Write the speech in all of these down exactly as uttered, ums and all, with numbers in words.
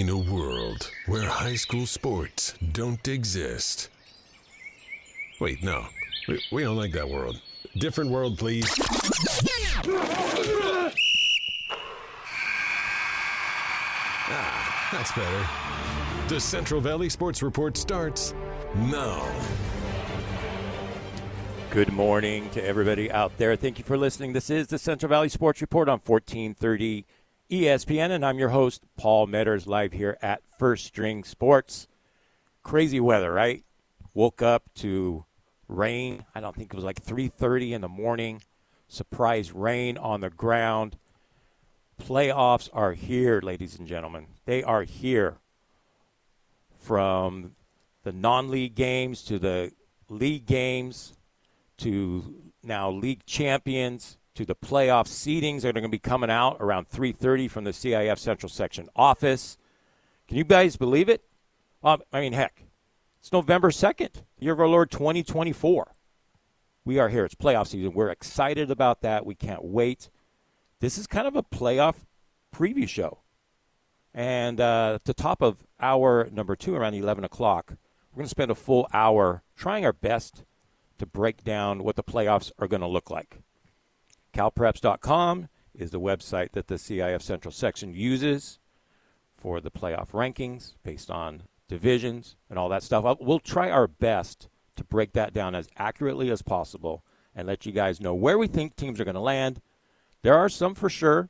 In a world where high school sports don't exist. Wait, no. We, we don't like that world. Different world, please. Ah, that's better. The Central Valley Sports Report starts now. Good morning to everybody out there. Thank you for listening. This is the Central Valley Sports Report on fourteen thirty E S P N, and I'm your host, Paul Metters, live here at First String Sports. Crazy weather, right? Woke up to rain. I don't think it was like three thirty in the morning. Surprise rain on the ground. Playoffs are here, ladies and gentlemen. They are here. From the non-league games to the league games to now league champions, to the playoff seedings that are going to be coming out around three thirty from the C I F Central Section office. Can you guys believe it? Um, I mean, heck, it's November second, year of our Lord twenty twenty-four. We are here. It's playoff season. We're excited about that. We can't wait. This is kind of a playoff preview show. And uh, at the top of hour number two, around eleven o'clock, we're going to spend a full hour trying our best to break down what the playoffs are going to look like. Cal Preps dot com is the website that the C I F Central Section uses for the playoff rankings based on divisions and all that stuff. We'll try our best to break that down as accurately as possible and let you guys know where we think teams are going to land. There are some for sure.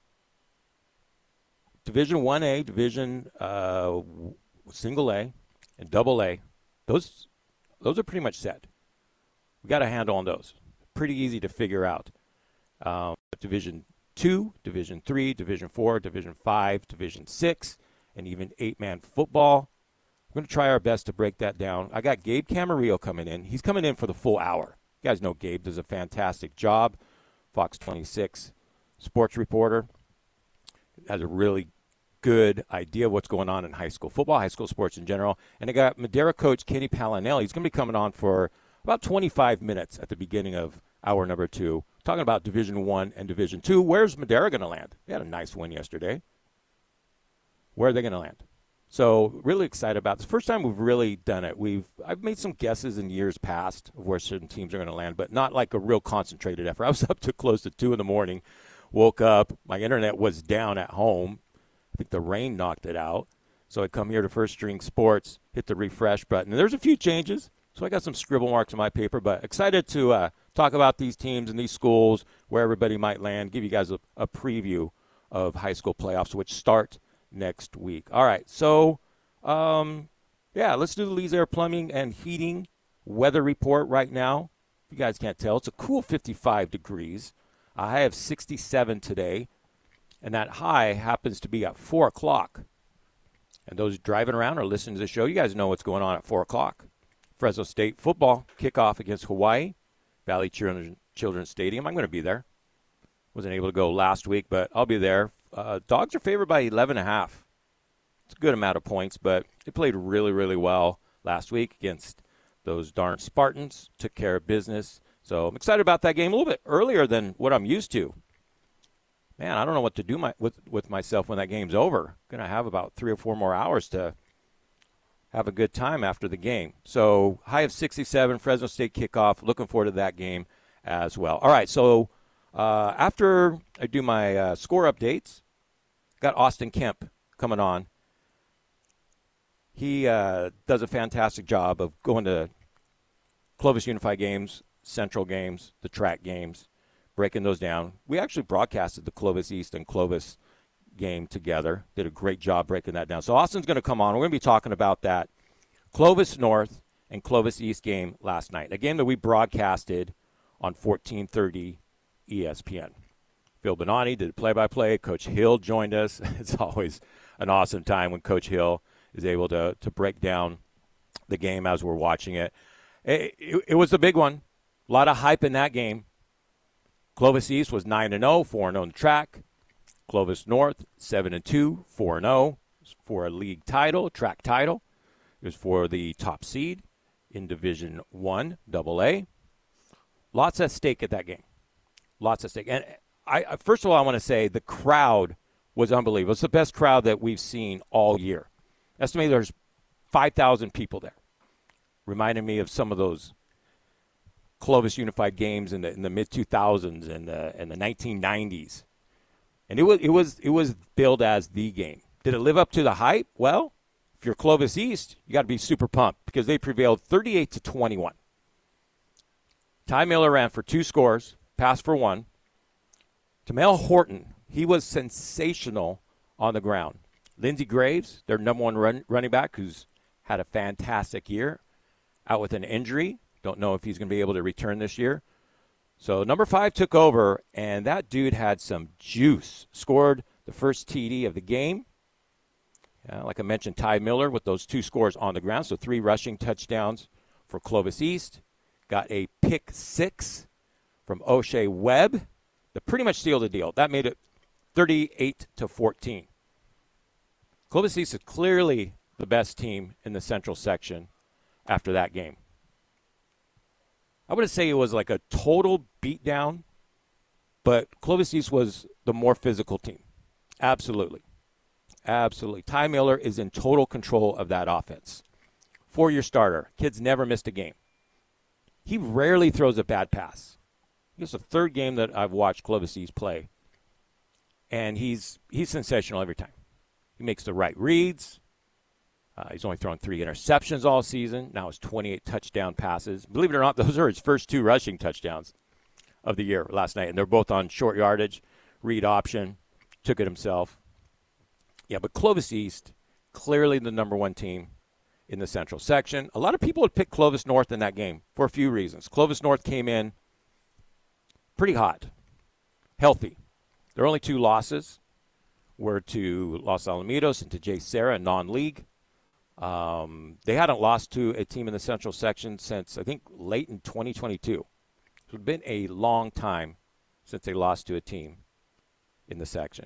Division one A, Division uh, Single A, and Double A, those, those are pretty much set. We got a handle on those. Pretty easy to figure out. Um, Division two, Division three, Division four, Division five, Division six, and even eight-man football. We're going to try our best to break that down. I got Gabe Camarillo coming in. He's coming in for the full hour. You guys know Gabe does a fantastic job. Fox twenty-six sports reporter. Has a really good idea of what's going on in high school football, high school sports in general. And I got Madera coach Kenny Palinelli. He's going to be coming on for about twenty-five minutes at the beginning of hour number two, talking about Division One and Division Two. Where's Madera going to land? They had a nice win yesterday. Where are they going to land? So really excited about this. First time we've really done it. We've I've made some guesses in years past of where certain teams are going to land, but not like a real concentrated effort. I was up to close to two in the morning, woke up, my internet was down at home. I think the rain knocked it out. So I come here to First String Sports, hit the refresh button. And there's a few changes. So I got some scribble marks on my paper, but excited to uh, talk about these teams and these schools, where everybody might land, give you guys a, a preview of high school playoffs, which start next week. All right, so, um, yeah, let's do the Lee's Air Plumbing and Heating weather report right now. If you guys can't tell, it's a cool fifty-five degrees. A high of sixty-seven today, and that high happens to be at four o'clock. And those driving around or listening to the show, you guys know what's going on at four o'clock. Fresno State football kickoff against Hawaii, Valley Children, Children's Stadium. I'm going to be there. Wasn't able to go last week, but I'll be there. Uh, dogs are favored by eleven and a half. It's a good amount of points, but they played really, really well last week against those darn Spartans. Took care of business. So I'm excited about that game a little bit earlier than what I'm used to. Man, I don't know what to do my, with, with myself when that game's over. Going to have about three or four more hours to have a good time after the game. So high of sixty-seven, Fresno State kickoff. Looking forward to that game as well. All right, so uh, after I do my uh, score updates, got Austin Kemp coming on. He uh, does a fantastic job of going to Clovis Unified games, Central games, the track games, breaking those down. We actually broadcasted the Clovis East and Clovis game together. Did a great job breaking that down. So Austin's going to come on. We're going to be talking about that Clovis North and Clovis East game last night, a game that we broadcasted on fourteen thirty E S P N. Phil Bonani did play-by-play. Coach Hill joined us. It's always an awesome time when Coach Hill is able to, to break down the game as we're watching it. It, it. it was a big one. A lot of hype in that game. Clovis East was nine and oh, four and oh in the track. Clovis North, seven and two, four and oh, for a league title, track title. It was for the top seed in Division one, Double A. Lots at stake at that game. Lots at stake. And I, first of all, I want to say the crowd was unbelievable. It's the best crowd that we've seen all year. Estimated there's five thousand people there. Reminded me of some of those Clovis Unified games in the in the mid two thousands and the and the nineteen nineties. And it was it was it was billed as the game. Did it live up to the hype? Well, if you're Clovis East, you got to be super pumped because they prevailed thirty-eight to twenty-one. Ty Miller ran for two scores, passed for one. Jamel Horton, he was sensational on the ground. Lindsey Graves, their number one run, running back, who's had a fantastic year, out with an injury. Don't know if he's going to be able to return this year. So number five took over, and that dude had some juice. Scored the first T D of the game. Yeah, like I mentioned, Ty Miller with those two scores on the ground, so three rushing touchdowns for Clovis East. Got a pick six from O'Shea Webb that pretty much sealed the deal. That made it thirty-eight to fourteen. Clovis East is clearly the best team in the Central section after that game. I wouldn't say it was like a total beatdown, but Clovis East was the more physical team. Absolutely. Absolutely. Ty Miller is in total control of that offense. Four-year starter. Kid's never missed a game. He rarely throws a bad pass. It's the third game that I've watched Clovis East play, and he's he's sensational every time. He makes the right reads. Uh, he's only thrown three interceptions all season. Now his twenty-eight touchdown passes. Believe it or not, those are his first two rushing touchdowns of the year last night, and they're both on short yardage, read option, took it himself. Yeah, but Clovis East, clearly the number one team in the Central section. A lot of people had picked Clovis North in that game for a few reasons. Clovis North came in pretty hot, healthy. Their only two losses were to Los Alamitos and to J. Serra, non-league. Um, they hadn't lost to a team in the Central section since, I think, late in twenty twenty-two. It's been a long time since they lost to a team in the section.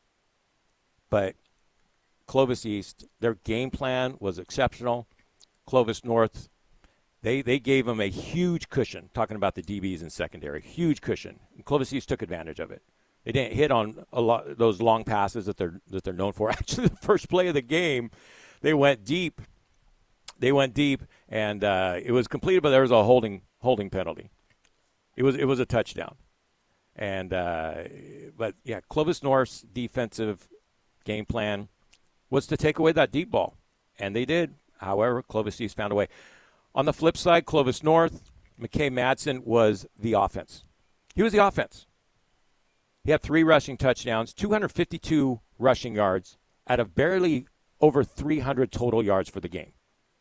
But Clovis East, their game plan was exceptional. Clovis North, they they gave them a huge cushion, talking about the D Bs in secondary, huge cushion. And Clovis East took advantage of it. They didn't hit on a lot those long passes that they're that they're known for. Actually, the first play of the game, they went deep. They went deep, and uh, it was completed, but there was a holding holding penalty. It was it was a touchdown, and uh, but yeah, Clovis North's defensive game plan was to take away that deep ball, and they did. However, Clovis East found a way. On the flip side, Clovis North, McKay Madsen was the offense. He was the offense. He had three rushing touchdowns, two hundred fifty-two rushing yards out of barely over three hundred total yards for the game.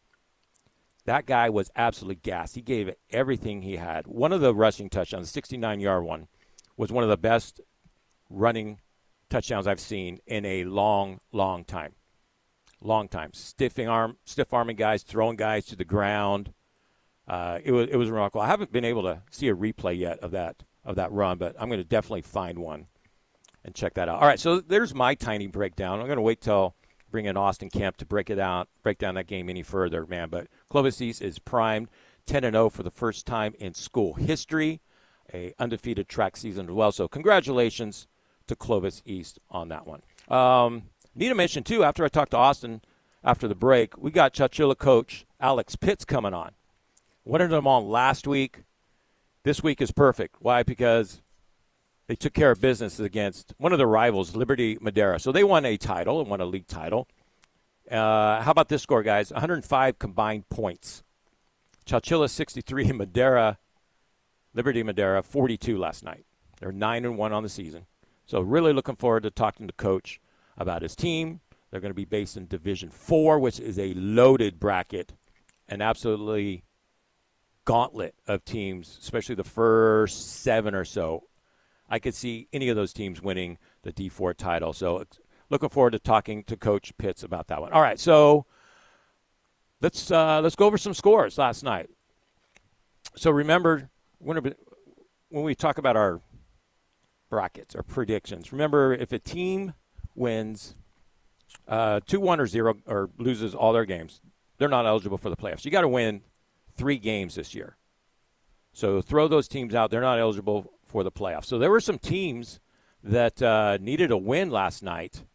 That guy was absolutely gassed. He gave it everything he had. One of the rushing touchdowns, the sixty-nine-yard one, was one of the best running touchdowns I've seen in a long, long time. Long time. Stiffing arm, stiff-arming guys, throwing guys to the ground. Uh, it was it was remarkable. I haven't been able to see a replay yet of that of that run, but I'm going to definitely find one and check that out. All right, so there's my tiny breakdown. I'm going to wait till bring in Austin Kemp to break it out, break down that game any further, man. But Clovis East is primed, ten and oh for the first time in school history, a undefeated track season as well. So congratulations to Clovis East on that one. Um, need to mention, too, after I talked to Austin after the break, we got Chowchilla coach Alex Pitts coming on. Wanted him on last week. This week is perfect. Why? Because they took care of business against one of their rivals, Liberty Madera. So they won a title and won a league title. Uh, how about this score, guys? one hundred five combined points. Chowchilla sixty-three, Madera, Liberty Madera forty-two last night. They're nine and one on the season. So really looking forward to talking to Coach about his team. They're going to be based in Division four, which is a loaded bracket, an absolutely gauntlet of teams, especially the first seven or so. I could see any of those teams winning the D four title. So looking forward to talking to Coach Pitts about that one. All right, so let's uh, let's go over some scores last night. So remember, when we talk about our brackets, our predictions, remember if a team wins uh, two one or zero or loses all their games, they're not eligible for the playoffs. You got to win three games this year. So throw those teams out. They're not eligible for the playoffs. So there were some teams that uh, needed a win last night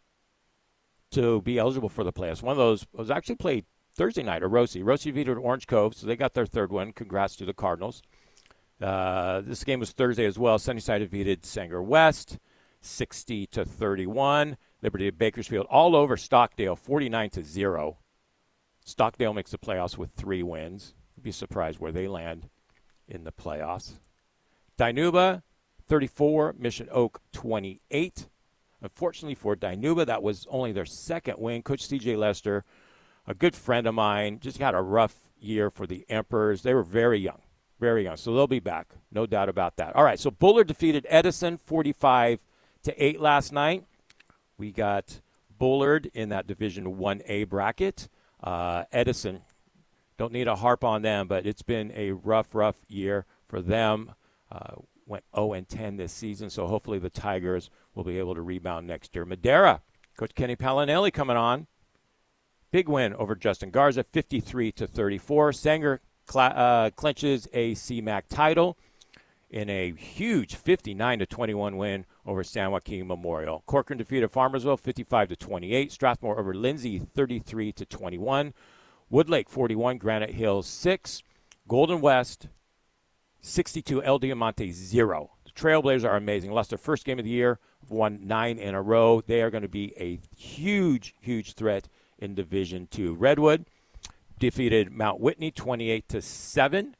to be eligible for the playoffs. One of those was actually played Thursday night, Orosi. Orosi defeated Orange Cove, so they got their third win. Congrats to the Cardinals. Uh, this game was Thursday as well. Sunnyside defeated Sanger West, sixty to thirty-one. Liberty of Bakersfield all over Stockdale, forty-nine to zero. Stockdale makes the playoffs with three wins. You'd be surprised where they land in the playoffs. Dinuba, thirty-four. Mission Oak, twenty-eight. Unfortunately for Dinuba, that was only their second win. Coach C J Lester, a good friend of mine, just had a rough year for the Emperors. They were very young, very young. So they'll be back, no doubt about that. All right, so Bullard defeated Edison forty-five to eight last night. We got Bullard in that Division one A bracket. Uh, Edison, don't need a harp on them, but it's been a rough, rough year for them. Uh, went oh and ten this season, so hopefully the Tigers will be able to rebound next year. Madera, Coach Kenny Palinelli coming on. Big win over Justin Garza, fifty-three to thirty-four. Sanger cl- uh, clinches a C MAC title in a huge fifty-nine to twenty-one win over San Joaquin Memorial. Corcoran defeated Farmersville fifty-five to twenty-eight. Strathmore over Lindsay thirty-three to twenty-one. Woodlake forty-one, Granite Hills six. Golden West sixty-two, El Diamante zero. The Trailblazers are amazing. Lost their first game of the year, won nine in a row. They are going to be a huge, huge threat in Division two. Redwood defeated Mount Whitney twenty-eight to seven.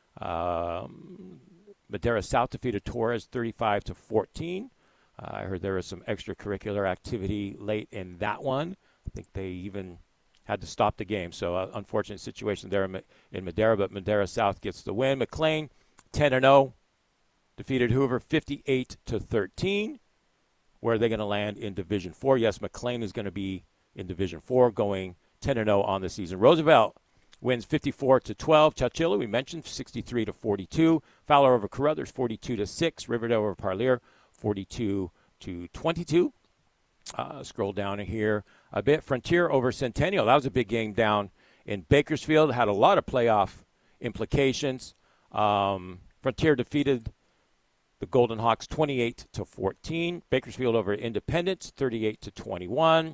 Um, Madera South defeated Torres thirty-five to fourteen. Uh, I heard there was some extracurricular activity late in that one. I think they even had to stop the game. So uh, unfortunate situation there in, in Madera, but Madera South gets the win. McLean ten and oh defeated Hoover fifty-eight to thirteen. Where are they going to land in Division four? Yes, McLean is going to be in Division four, going ten and oh on the season. Roosevelt wins fifty-four to twelve. Chowchilla, we mentioned, sixty-three to forty-two. Fowler over Carruthers, forty-two to six. Riverdale over Parlier, forty-two to twenty-two. Uh, scroll down here a bit. Frontier over Centennial. That was a big game down in Bakersfield. Had a lot of playoff implications. Um, Frontier defeated the Golden Hawks twenty-eight to fourteen. Bakersfield over Independence, thirty-eight to twenty-one.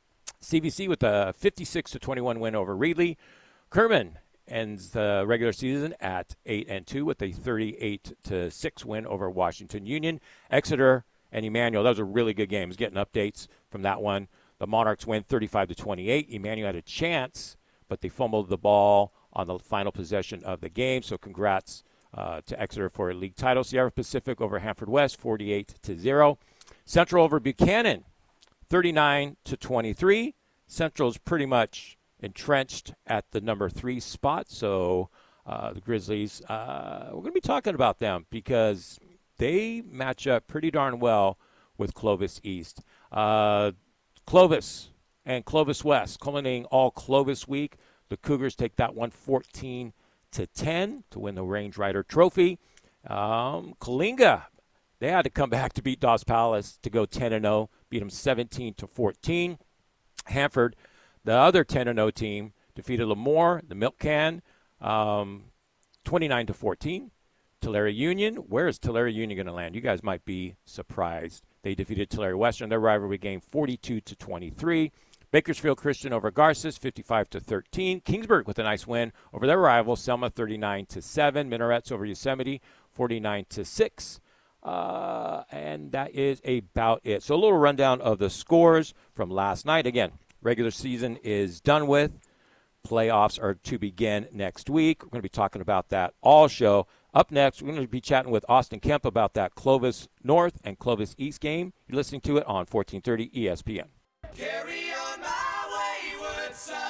C V C with a fifty-six to twenty-one win over Reedley. Kerman ends the regular season at eight and two with a thirty-eight to six win over Washington Union. Exeter and Emmanuel, that was a really good game. I was getting updates from that one. The Monarchs win thirty-five to twenty-eight. Emmanuel had a chance, but they fumbled the ball on the final possession of the game. So congrats uh, to Exeter for a league title. Sierra Pacific over Hanford West, forty-eight to zero. Central over Buchanan, thirty-nine to twenty-three. Central's pretty much entrenched at the number three spot. So uh, the Grizzlies, uh, we're going to be talking about them because they match up pretty darn well with Clovis East. Uh, Clovis and Clovis West, culminating all Clovis week. The Cougars take that one fourteen to ten to win the Range Rider Trophy. Um, Kalinga, they had to come back to beat Dawes Palace to go ten and oh, beat them seventeen to fourteen. Hanford, the other ten and oh team, defeated Lemoore, the Milk Can, um, twenty-nine to fourteen. Tulare Union, where is Tulare Union going to land? You guys might be surprised. They defeated Tulare Western, their rivalry game, forty-two to twenty-three. Bakersfield Christian over Garces, fifty-five to thirteen. Kingsburg with a nice win over their rival, Selma, thirty-nine to seven. Minarets over Yosemite, forty-nine to six. Uh, and that is about it. So a little rundown of the scores from last night. Again, regular season is done with. Playoffs are to begin next week. We're going to be talking about that all show. Up next, we're going to be chatting with Austin Kemp about that Clovis North and Clovis East game. You're listening to it on fourteen thirty E S P N. Carry on my wayward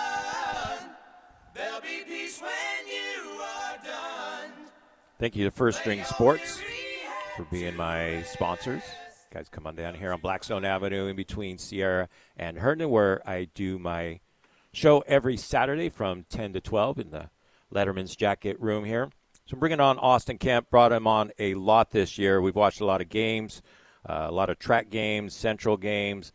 son. There'll be peace when you are done. Thank you to First String Sports for being my sponsors. Guys, come on down here on Blackstone Avenue in between Sierra and Herndon, where I do my show every Saturday from ten to twelve in the Letterman's Jacket Room here. So I'm bringing on Austin Kemp. Brought him on a lot this year. We've watched a lot of games, uh, a lot of track games, Central games.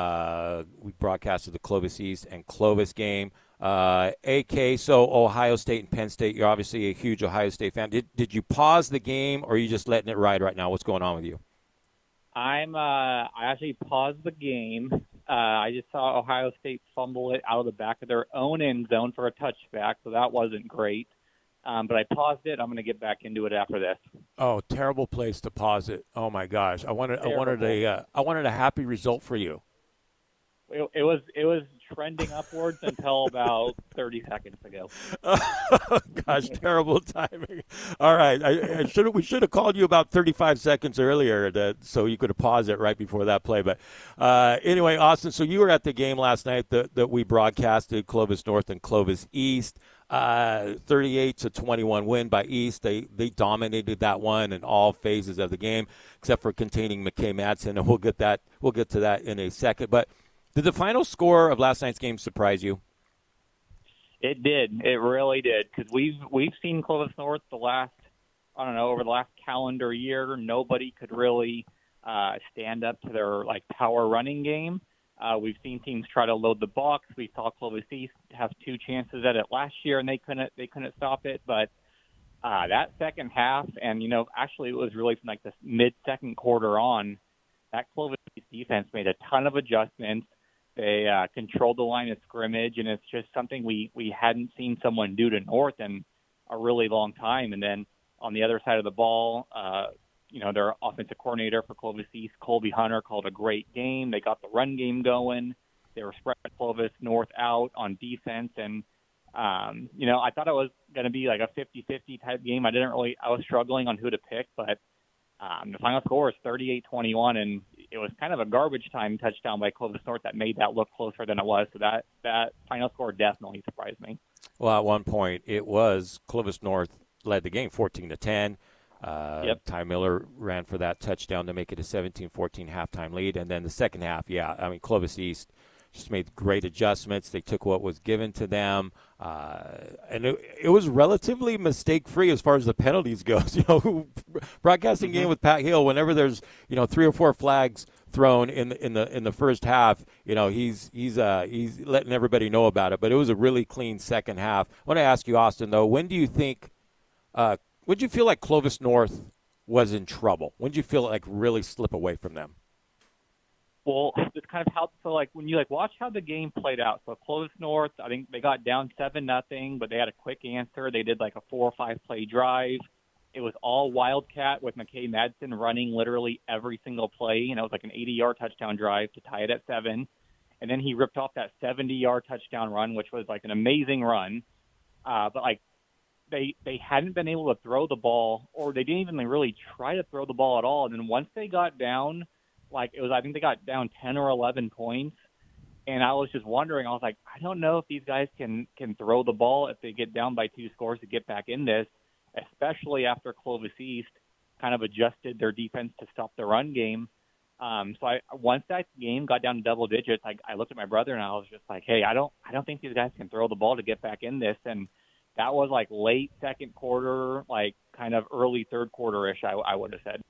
Uh, we broadcasted the Clovis East and Clovis game. Uh, A K, so Ohio State and Penn State. You're obviously a huge Ohio State fan. Did did you pause the game, or are you just letting it ride right now? What's going on with you? I'm. Uh, I actually paused the game. Uh, I just saw Ohio State fumble it out of the back of their own end zone for a touchback, so that wasn't great. Um, but I paused it. I'm going to get back into it after this. Oh, terrible place to pause it. Oh my gosh, I wanted I wanted a uh, I wanted a happy result for you. It, it was it was trending upwards until about thirty seconds ago. Oh, gosh, terrible timing. All right, I, I should we should have called you about thirty-five seconds earlier, to, so you could have paused it right before that play. But uh, anyway, Austin, so you were at the game last night that, that we broadcasted, Clovis North and Clovis East. Uh, thirty-eight to twenty-one win by East. They they dominated that one in all phases of the game, except for containing McKay Madsen, and we'll get that we'll get to that in a second. But did the final score of last night's game surprise you? It did. It really did, because we've we've seen Clovis North the last I don't know over the last calendar year. Nobody could really uh, stand up to their like power running game. Uh, we've seen teams try to load the box. We saw Clovis East have two chances at it last year, and they couldn't they couldn't stop it. But uh, that second half, and you know, actually, it was really from like the mid second quarter on. That Clovis East defense made a ton of adjustments. They uh, controlled the line of scrimmage, and it's just something we, we hadn't seen someone do to North in a really long time. And then on the other side of the ball, uh, you know, their offensive coordinator for Clovis East, Colby Hunter, called a great game. They got the run game going. They were spreading Clovis North out on defense. And, um, you know, I thought it was going to be like a fifty-fifty type game. I didn't really – I was struggling on who to pick, but um, the final score is thirty-eight twenty-one, and it was kind of a garbage time touchdown by Clovis North that made that look closer than it was. So that, that final score definitely surprised me. Well, at one point, it was Clovis North led the game fourteen to ten. Uh, yep. Ty Miller ran for that touchdown to make it a seventeen fourteen halftime lead. And then the second half, yeah, I mean, Clovis East just made great adjustments. They took what was given to them. Uh, and it, it was relatively mistake-free as far as the penalties goes. You know, broadcasting mm-hmm. game with Pat Hill, whenever there's, you know, three or four flags thrown in the in the in the first half, you know, he's he's uh he's letting everybody know about it. But it was a really clean second half. I want to ask you, Austin, though, when do you think uh when did you feel like Clovis North was in trouble? When did you feel like really slip away from them? Well, it's kind of how so like when you like watch how the game played out. So Clovis North, I think they got down seven nothing, but they had a quick answer. They did like a four or five play drive. It was all Wildcat with McKay Madsen running literally every single play, and it was like an eighty-yard touchdown drive to tie it at seven. And then he ripped off that seventy-yard touchdown run, which was like an amazing run. Uh, but like they they hadn't been able to throw the ball, or they didn't even really try to throw the ball at all. And then once they got down, like it was, I think they got down ten or eleven points. And I was just wondering, I was like, I don't know if these guys can can throw the ball if they get down by two scores to get back in this, especially after Clovis East kind of adjusted their defense to stop the run game. Um, so I, once that game got down to double digits, I, I looked at my brother and I was just like, hey, I don't, I don't think these guys can throw the ball to get back in this. And that was like late second quarter, like kind of early third quarter-ish, I, I would have said.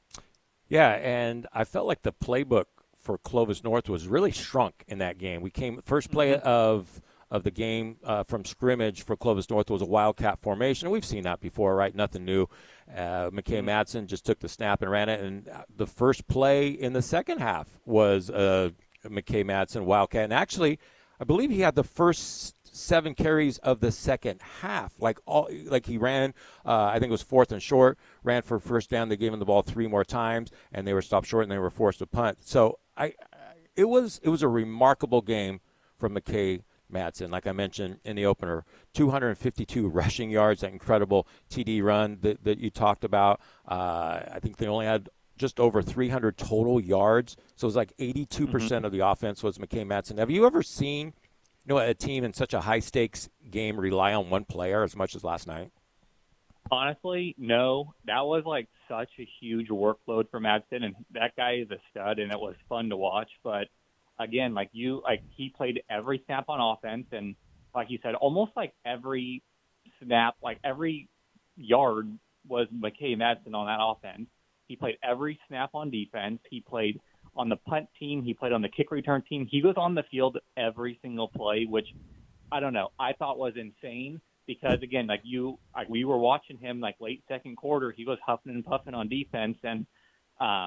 Yeah, and I felt like the playbook for Clovis North was really shrunk in that game. We came first play mm-hmm. of of the game uh, from scrimmage for Clovis North was a Wildcat formation. We've seen that before, right? Nothing new. Uh, McKay mm-hmm. Madsen just took the snap and ran it, and the first play in the second half was uh, McKay Madsen Wildcat. And actually, I believe he had the first seven carries of the second half. Like all, like he ran, uh, I think it was fourth and short, ran for first down. They gave him the ball three more times, and they were stopped short, and they were forced to punt. So I, it was it was a remarkable game from McKay Madsen. Like I mentioned in the opener, two hundred fifty-two rushing yards, that incredible T D run that, that you talked about. Uh, I think they only had just over three hundred total yards. So it was like eighty-two percent mm-hmm. of the offense was McKay Madsen. Have you ever seen you know, a team in such a high-stakes game rely on one player as much as last night? Honestly, no. That was like such a huge workload for Madsen, and that guy is a stud, and it was fun to watch. But again, like you, like he played every snap on offense, and like you said, almost like every snap, like every yard was McKay Madsen on that offense. He played every snap on defense. He played on the punt team. He played on the kick return team. He was on the field every single play, which I don't know, I thought was insane because, again, like you, like we were watching him like late second quarter. He was huffing and puffing on defense, and um,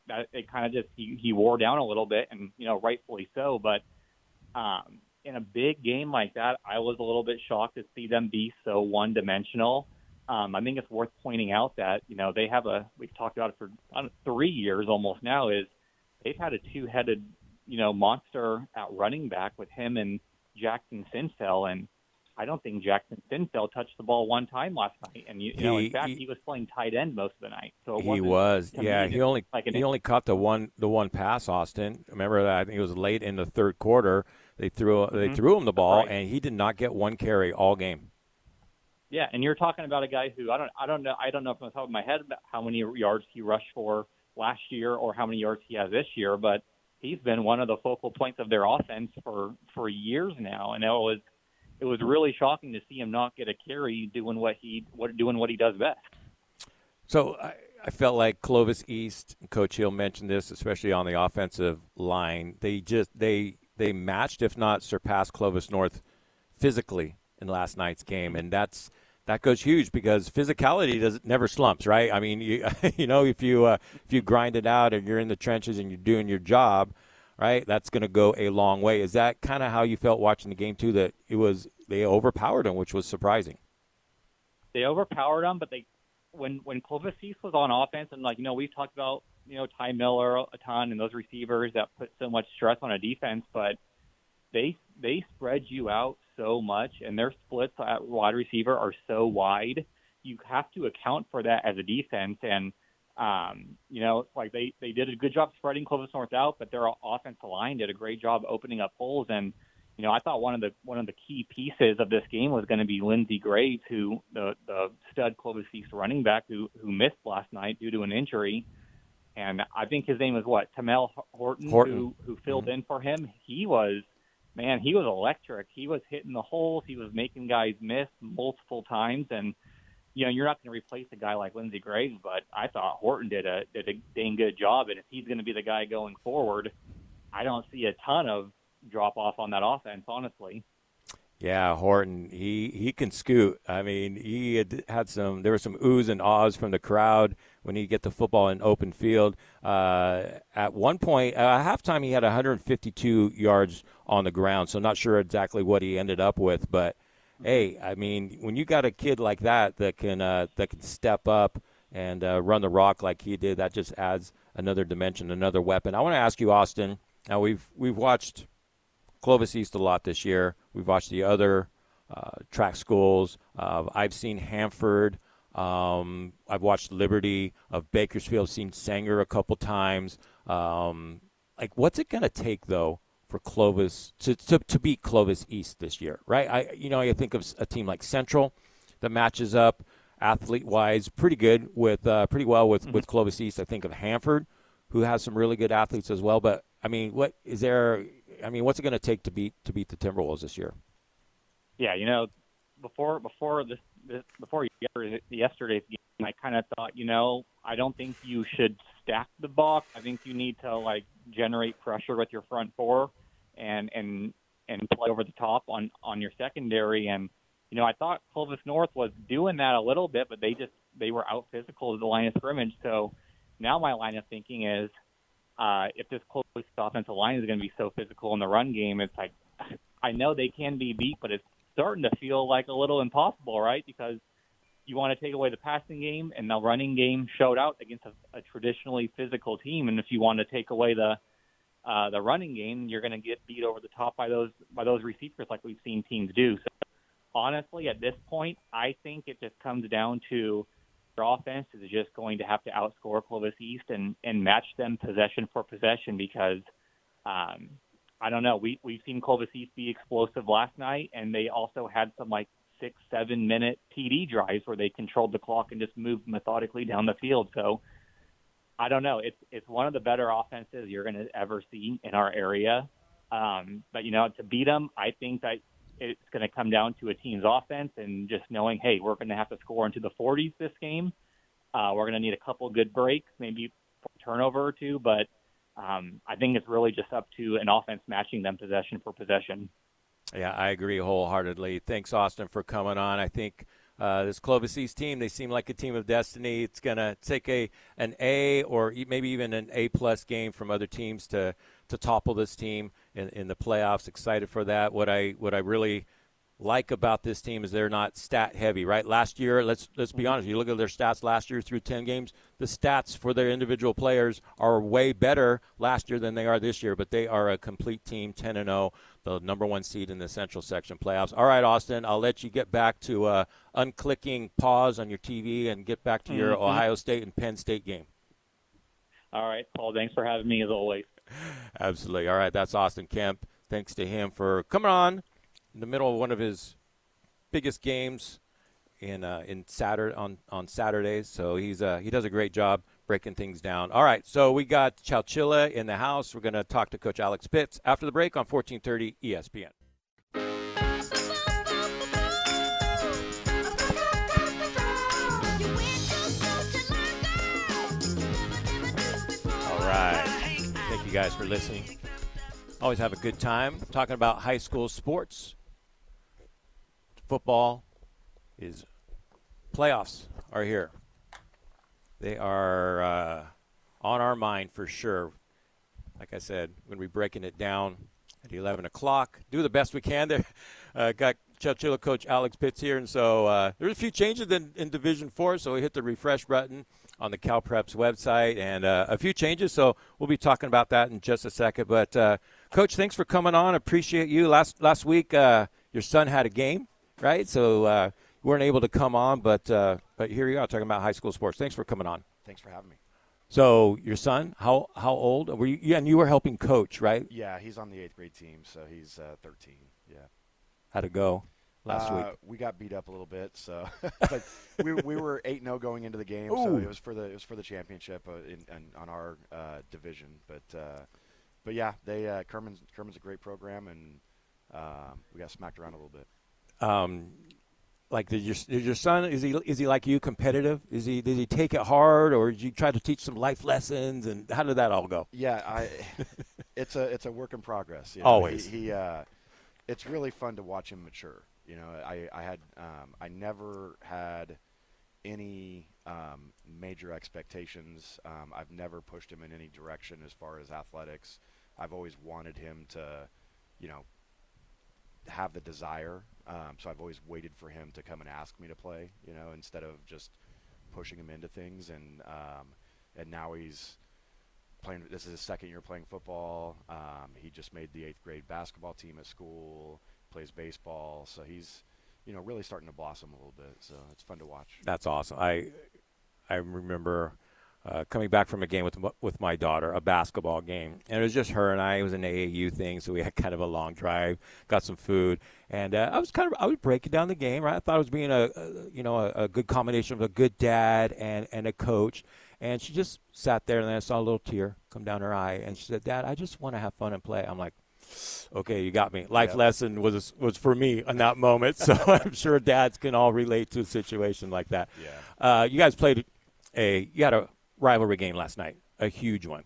that it kind of just he, he wore down a little bit, and you know rightfully so. But um, in a big game like that, I was a little bit shocked to see them be so one dimensional. Um, I think it's worth pointing out that you know they have a we've talked about it for uh, three years almost now is they've had a two-headed you know monster at running back with him and Jackson Sinsel, and I don't think Jackson Sinsel touched the ball one time last night, and you, you know, He- in fact, he- he was playing tight end most of the night. So it He wasn't, was, to yeah. me, He only like an, he only caught the one the one pass. Austin, remember that? I think it was late in the third quarter. They threw they Mhm. threw him the ball, right. and he did not get one carry all game. yeah. And you're talking about a guy who I don't I don't know I don't know from the top of my head about how many yards he rushed for last year or how many yards he has this year, but he's been one of the focal points of their offense for for years now, and it was. It was really shocking to see him not get a carry doing what he what doing what he does best. So I, I felt like Clovis East, Coach Hill mentioned this, especially on the offensive line. They just they they matched, if not surpassed, Clovis North physically in last night's game, and that's that goes huge because physicality does never slumps, right? I mean, you you know if you uh, if you grind it out and you're in the trenches and you're doing your job. Right, that's going to go a long way. Is that kind of how you felt watching the game too? That it was they overpowered them, which was surprising. They overpowered them, but they when when Clovis East was on offense, and like you know we've talked about you know Ty Miller a ton and those receivers that put so much stress on a defense, but they they spread you out so much, and their splits at wide receiver are so wide. You have to account for that as a defense, and Um, you know, like they, they did a good job spreading Clovis North out, but their offensive line did a great job opening up holes. And, you know, I thought one of the one of the key pieces of this game was going to be Lindsey Graves, who the, the stud Clovis East running back who, who missed last night due to an injury. And I think his name was what, Tamel Horton, Horton. who who filled Mm-hmm. in for him. He was, man, he was electric. He was hitting the holes. He was making guys miss multiple times. And, you know, you're not going to replace a guy like Lindsey Graves, but I thought Horton did a did a dang good job. And if he's going to be the guy going forward, I don't see a ton of drop off on that offense, honestly. Yeah, Horton, he, he can scoot. I mean, he had, had some, there were some oohs and ahs from the crowd when he get the football in open field. Uh, at one point, uh, halftime, he had one hundred fifty-two yards on the ground, so not sure exactly what he ended up with. But, hey, I mean, when you got a kid like that that can, uh, that can step up and uh, run the rock like he did, that just adds another dimension, another weapon. I want to ask you, Austin, now we've we've watched – Clovis East a lot this year. We've watched the other uh, track schools. Uh, I've seen Hanford. Um, I've watched Liberty of Bakersfield. I've seen Sanger a couple times. Um, like, what's it going to take though for Clovis to, to to beat Clovis East this year? Right? I you know I think of a team like Central that matches up athlete wise pretty good with uh, pretty well with, mm-hmm. with Clovis East. I think of Hanford, who has some really good athletes as well. But I mean, what is there? I mean, what's it going to take to beat to beat the Timberwolves this year? Yeah, you know, before before this, this before yesterday's game, I kind of thought, you know, I don't think you should stack the box. I think you need to like generate pressure with your front four and and and play over the top on on your secondary. And you know, I thought Clovis North was doing that a little bit, but they just they were out physical at the line of scrimmage. So now my line of thinking is, Uh, if this Clovis offensive line is going to be so physical in the run game, it's like I know they can be beat, but it's starting to feel like a little impossible, right? Because you want to take away the passing game, and the running game showed out against a, a traditionally physical team. And if you want to take away the uh, the running game, you're going to get beat over the top by those by those receivers, like we've seen teams do. So honestly, at this point, I think it just comes down to offense is just going to have to outscore Clovis East and, and match them possession for possession because, um, I don't know, we, we've seen Clovis East be explosive last night, and they also had some like six, seven minute T D drives where they controlled the clock and just moved methodically down the field. So I don't know. It's, it's one of the better offenses you're going to ever see in our area. Um, but, you know, to beat them, I think that it's going to come down to a team's offense and just knowing, hey, we're going to have to score into the forties this game. Uh, we're going to need a couple good breaks, maybe a turnover or two, but um, I think it's really just up to an offense matching them possession for possession. Yeah, I agree wholeheartedly. Thanks, Austin, for coming on. I think Uh, this Clovis East team, they seem like a team of destiny. It's going to take a an A or e- maybe even an A-plus game from other teams to to topple this team in, in the playoffs. Excited for that. What I what I really like about this team is they're not stat heavy, right? Last year, let's let's be honest, you look at their stats last year through ten games, the stats for their individual players are way better last year than they are this year, but they are a complete team, ten and oh, the number one seed in the Central Section playoffs. All right, Austin, I'll let you get back to uh, unclicking pause on your T V and get back to your Mm-hmm. Ohio State and Penn State game. All right, Paul, thanks for having me as always. Absolutely. All right, that's Austin Kemp. Thanks to him for coming on in the middle of one of his biggest games in uh, in Saturday on, on Saturdays. So he's uh, he does a great job breaking things down. All right, so we got Chowchilla in the house. We're going to talk to Coach Alex Pitts after the break on fourteen thirty E S P N. All right. Thank you guys for listening. Always have a good time talking about high school sports. Football is playoffs are here. They are uh, on our mind for sure. Like I said, we're going to be breaking it down at eleven o'clock. Do the best we can there. Uh, got Chowchilla coach Alex Pitts here, and so uh, there's a few changes in, in Division Four. So we hit the refresh button on the CalPreps website, and uh, a few changes. So we'll be talking about that in just a second. But uh, Coach, thanks for coming on. Appreciate you. Last last week, uh, your son had a game, right? So uh, you weren't able to come on, but uh, but here you are talking about high school sports. Thanks for coming on. Thanks for having me. So your son, how how old were you? Yeah, and you were helping coach, right? Yeah, he's on the eighth grade team, so he's uh, thirteen. Yeah. How'd it go last uh, week? We got beat up a little bit, so but we we were eight and zero going into the game, so Ooh. it was for the it was for the championship uh, in, in on our uh, division. But uh, but yeah, they uh, Kerman's Kerman's a great program, and um, we got smacked around a little bit. Um, like did your did your son is he is he like you, competitive? Is he did he take it hard, or did you try to teach some life lessons? And how did that all go? Yeah, I it's a it's a work in progress. You know? Always. He, he uh, it's really fun to watch him mature. You know, I I had um, I never had any um, major expectations. Um, I've never pushed him in any direction as far as athletics. I've always wanted him to, you know, have the desire. Um, so I've always waited for him to come and ask me to play, you know, instead of just pushing him into things. And um, and now he's playing. This is his second year playing football. Um, he just made the eighth grade basketball team at school. Plays baseball, so he's, you know, really starting to blossom a little bit. So it's fun to watch. That's awesome. I I remember uh, coming back from a game with with my daughter, a basketball game, and it was just her and I. It was an A A U thing, so we had kind of a long drive, got some food, and uh, I was kind of I was breaking down the game. Right, I thought I was being a, a you know a, a good combination of a good dad and and a coach. And she just sat there, and then I saw a little tear come down her eye, and she said, "Dad, I just want to have fun and play." I'm like, okay, you got me. Life Yep. lesson was was for me in that moment, so I'm sure dads can all relate to a situation like that. Yeah. Uh, you guys played a you had a rivalry game last night, a huge one.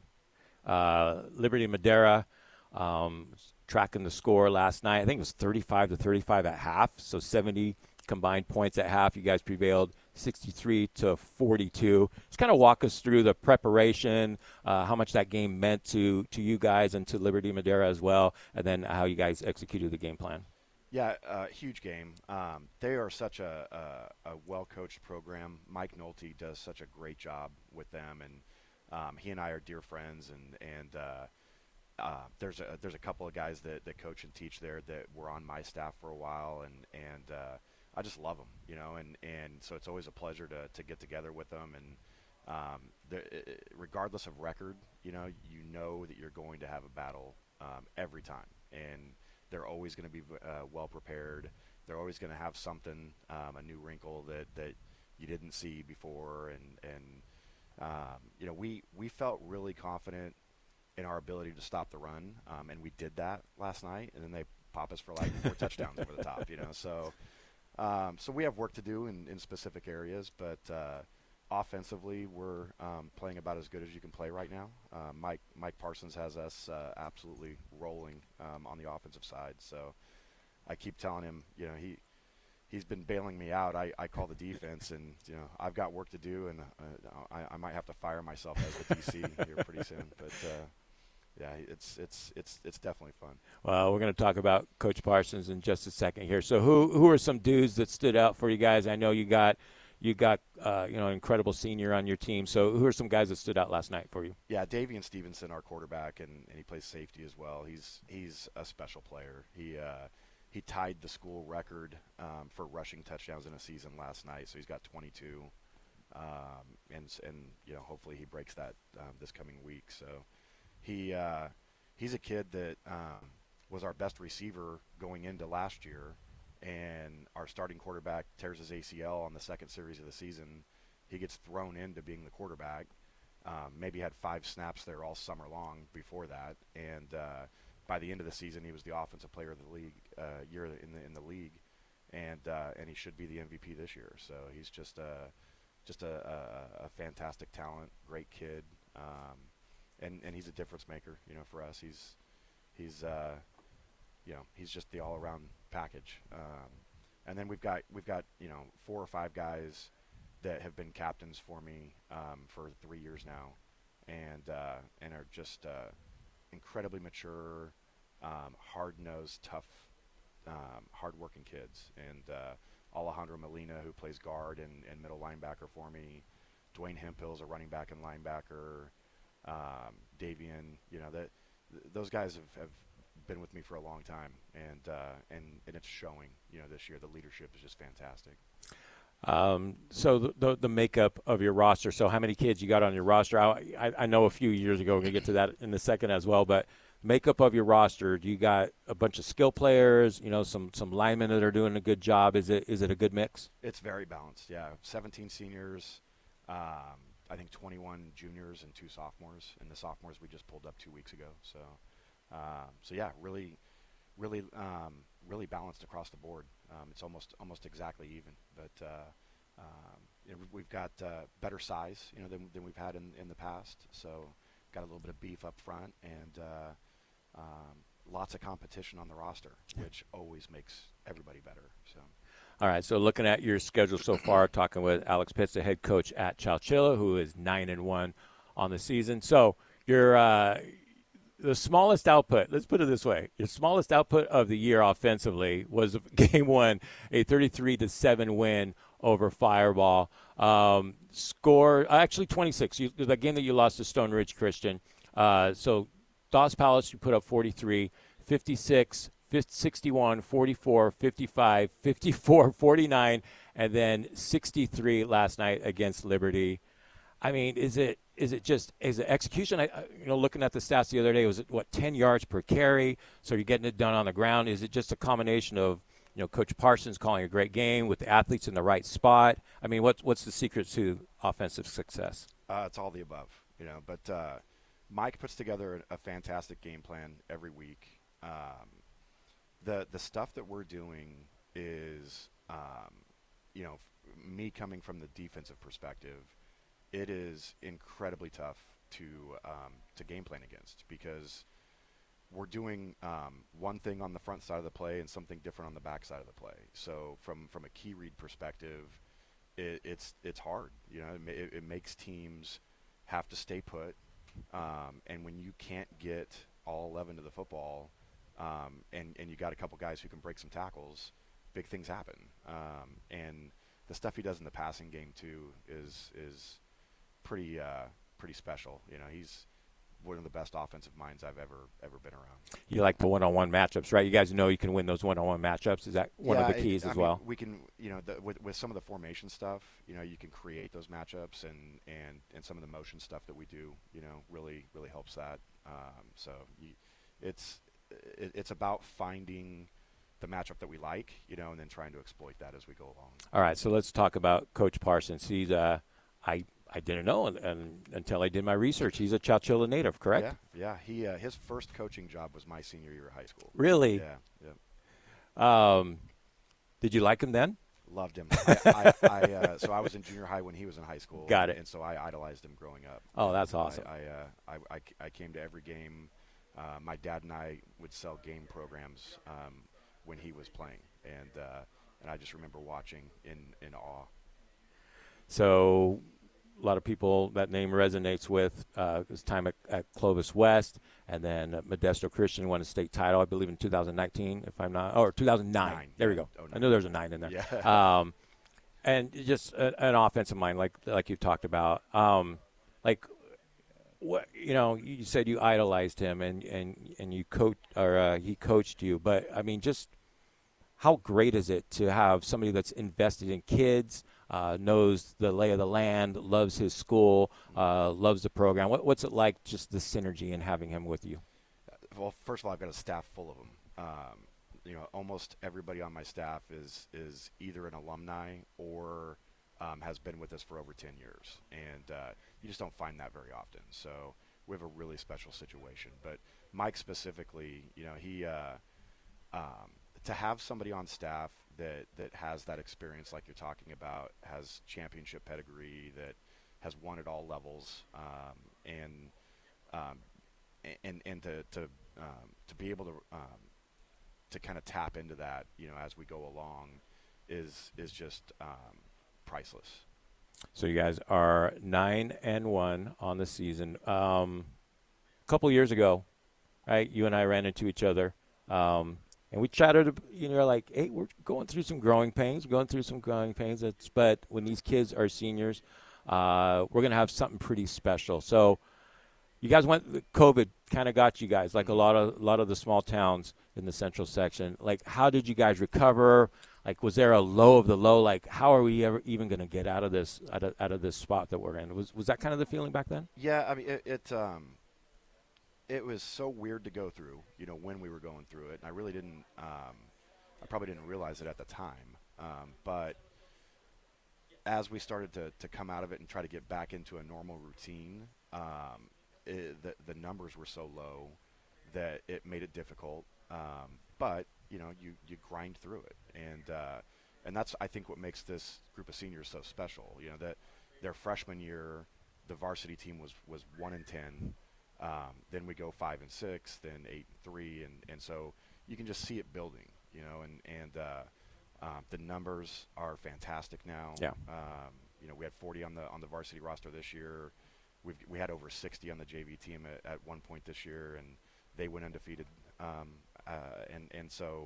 Uh, Liberty Madera um, tracking the score last night. I think it was thirty-five to thirty-five at half, so seventy combined points at half. You guys prevailed sixty-three to forty-two. Just kind of walk us through the preparation, uh, how much that game meant to, to you guys and to Liberty Madera as well, and then how you guys executed the game plan. Yeah, uh, huge game. Um, they are such a, a, a well-coached program. Mike Nolte does such a great job with them, and um, he and I are dear friends. And and uh, uh, there's a there's a couple of guys that, that coach and teach there that were on my staff for a while, and and uh, I just love them, you know. And, and so it's always a pleasure to, to get together with them. And um, regardless of record, you know, you know that you're going to have a battle um, every time, and they're always going to be uh, well prepared. They're always going to have something, um, a new wrinkle that, that you didn't see before. And, and um, you know, we, we felt really confident in our ability to stop the run, um, and we did that last night. And then they pop us for like four touchdowns over the top, you know. So, um, so we have work to do in, in specific areas, but uh, offensively, we're um, playing about as good as you can play right now. Uh, Mike Mike Parsons has us uh, absolutely rolling um, on the offensive side. So I keep telling him, you know, he he's been bailing me out. I, I call the defense, and you know I've got work to do, and uh, I, I might have to fire myself as the D C here pretty soon. But uh, yeah, it's it's it's it's definitely fun. Well, we're going to talk about Coach Parsons in just a second here. So who who are some dudes that stood out for you guys? I know you got you got uh, you know an incredible senior on your team. So who are some guys that stood out last night for you? Yeah, Davian Stevenson, our quarterback, and, and he plays safety as well. He's he's a special player. He uh, he tied the school record um, for rushing touchdowns in a season last night. So he's got twenty-two, um, and and you know hopefully he breaks that um, this coming week. So he uh, he's a kid that um, was our best receiver going into last year, and our starting quarterback tears his A C L on the second series of the season. He gets thrown into being the quarterback. Um, maybe had five snaps there all summer long before that, and uh, by the end of the season, he was the offensive player of the league uh, year in the in the league, and uh, and he should be the M V P this year. So he's just a just a, a, a fantastic talent, great kid, um, and and he's a difference maker. You know, for us, he's he's uh, you know he's just the all around package. Um, and then we've got we've got you know four or five guys that have been captains for me um, for three years now, and uh, and are just uh, incredibly mature, um, hard-nosed, tough, um, hard-working kids. And uh, Alejandro Molina, who plays guard and, and middle linebacker for me, Dwayne Hemphill is a running back and linebacker, um, Davian, you know that th- those guys have, have been with me for a long time, and uh, and and it's showing. You know, this year the leadership is just fantastic. Um, so the, the the makeup of your roster. So how many kids you got on your roster? I, I, I know a few years ago. We're gonna get to that in a second as well. But makeup of your roster. Do you got a bunch of skill players? You know, some some linemen that are doing a good job. Is it is it a good mix? It's very balanced. Yeah, seventeen seniors. Um, I think twenty-one juniors and two sophomores. And the sophomores we just pulled up two weeks ago. So, um, so yeah, really, really, um, really balanced across the board. Um, it's almost almost exactly even, but uh, um, you know, we've got uh, better size, you know, than, than we've had in, in the past. So got a little bit of beef up front, and uh, um, lots of competition on the roster, which always makes everybody better. So. All right. So looking at your schedule so far, talking with Alex Pitts, the head coach at Chowchilla, who is nine and one on the season. So you're. Uh, The smallest output, let's put it this way, your smallest output of the year offensively was game one, a thirty-three to seven win over Fireball. Um, score, actually twenty-six, you, the game that you lost to Stone Ridge Christian. Uh, so Dawes Palace, you put up forty-three, fifty-six, sixty-one, forty-four, fifty-five, fifty-four, forty-nine, and then sixty-three last night against Liberty. I mean, is it is it just is it execution? I, you know, looking at the stats the other day, was it what ten yards per carry? So you're getting it done on the ground. Is it just a combination of you know Coach Parsons calling a great game with the athletes in the right spot? I mean, what's what's the secret to offensive success? Uh, it's all the above, you know. But uh, Mike puts together a, a fantastic game plan every week. Um, the the stuff that we're doing is, um, you know, f- me coming from the defensive perspective. It is incredibly tough to um, to game plan against because we're doing um, one thing on the front side of the play and something different on the back side of the play. So from, from a key read perspective, it, it's it's hard. You know, it, it makes teams have to stay put, um, and when you can't get all eleven to the football, um, and and you got a couple guys who can break some tackles, big things happen. Um, and the stuff he does in the passing game too is is pretty uh, pretty special. You know, he's one of the best offensive minds I've ever ever been around. You like the one-on-one matchups, right? You guys know you can win those one-on-one matchups. Is that one yeah, of the keys it, as I well? Mean, we can, you know, the, with with some of the formation stuff, you know, you can create those matchups, and, and, and some of the motion stuff that we do, you know, really really helps that. Um, so you, it's it, it's about finding the matchup that we like, you know, and then trying to exploit that as we go along. All right, so let's talk about Coach Parsons. He's uh, I. I didn't know and, and, until I did my research. He's a Chowchilla native, correct? Yeah, yeah. He uh, his first coaching job was my senior year of high school. Really? Yeah, yeah. Um, did you like him then? Loved him. I, I, I uh, so I was in junior high when he was in high school. Got it. And so I idolized him growing up. Oh, that's awesome. I I, uh, I, I, I came to every game. Uh, my dad and I would sell game programs um, when he was playing, and uh, and I just remember watching in, in awe. So a lot of people that name resonates with uh, his time at, at Clovis West, and then uh, Modesto Christian won a state title, I believe, in two thousand nineteen, if I'm not, or two thousand nine. Nine. There we go. Oh, I know there's a nine in there. Yeah. Um, and just a, an offensive mind, like like you talked about. Um, like, what you know, you said you idolized him, and and and you coach or uh, he coached you, but I mean, just how great is it to have somebody that's invested in kids? Uh, knows the lay of the land, loves his school, uh, loves the program. What, what's it like, just the synergy in having him with you? Well, first of all, I've got a staff full of them. Um, you know, almost everybody on my staff is is either an alumni or um, has been with us for over ten years, and uh, you just don't find that very often. So we have a really special situation. But Mike specifically, you know, he uh, um, to have somebody on staff that that has that experience like you're talking about, has championship pedigree, that has won at all levels, um, and um, and and to to um, to be able to um, to kind of tap into that, you know, as we go along, is is just um, priceless. So you guys are nine and one on the season. Um, a couple years ago, right? You and I ran into each other. Um, And we chatted, you know, like, hey, we're going through some growing pains, going through some growing pains. It's, but when these kids are seniors, uh, we're going to have something pretty special. So you guys went, COVID kind of got you guys, like a lot of a lot of the small towns in the central section. Like, how did you guys recover? Like, was there a low of the low? Like, how are we ever even going to get out of this out of, out of this spot that we're in? Was was that kind of the feeling back then? Yeah, I mean, it, it um. It was so weird to go through, you know, when we were going through it. And I really didn't, um, I probably didn't realize it at the time. Um, but as we started to, to come out of it and try to get back into a normal routine, um, it, the, the numbers were so low that it made it difficult. Um, but, you know, you, you grind through it. And, uh, and that's, I think, what makes this group of seniors so special. You know, that their freshman year, the varsity team was, was one and ten. Um, then we go five and six, then eight and three, and, and so you can just see it building, you know, and and uh, um, the numbers are fantastic now. Yeah. Um, you know, we had forty on the on the varsity roster this year. We've we had over sixty on the J V team at, at one point this year, and they went undefeated. Um, uh, and and so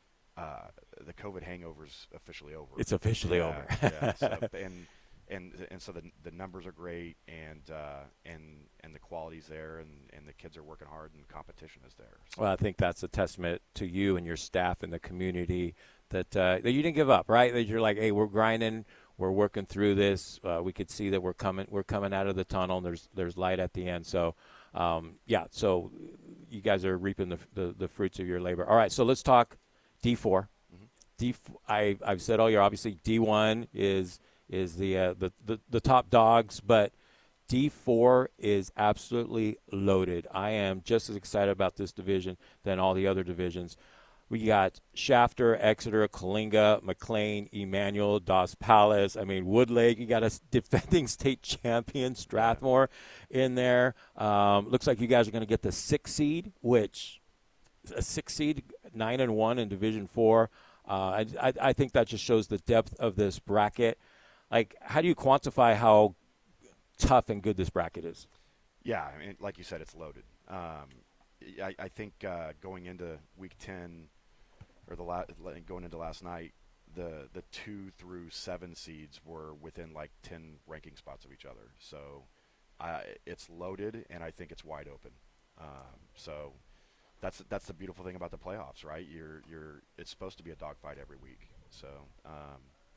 uh, the COVID hangover's officially over. It's officially yeah, over. yeah, so, and. And and so the the numbers are great, and uh, and and the quality's there, and, and the kids are working hard, and competition is there. So. Well, I think that's a testament to you and your staff and the community that uh, that you didn't give up, right? That you're like, hey, we're grinding, we're working through this. Uh, we could see that we're coming we're coming out of the tunnel. And there's there's light at the end. So, um, yeah. So you guys are reaping the, the the fruits of your labor. All right. So let's talk D four. Mm-hmm. D. I I've said all year. Obviously, D one is. is the, uh, the, the the top dogs, but D four is absolutely loaded. I am just as excited about this division than all the other divisions. We got Shafter, Exeter, Kalinga, McLean, Emmanuel, Dos Palace. I mean, Woodlake. You got a defending state champion, Strathmore, in there. Um, looks like you guys are going to get the sixth seed, which a six seed, nine and one in Division Four. Uh, I, I I think that just shows the depth of this bracket. Like, how do you quantify how tough and good this bracket is? Yeah, I mean, like you said, it's loaded. Um, I, I think uh, going into week ten, or the la- going into last night, the the two through seven seeds were within like ten ranking spots of each other. So uh, it's loaded, and I think it's wide open. Um, so that's that's the beautiful thing about the playoffs, right? You're you're it's supposed to be a dogfight every week. So. Um,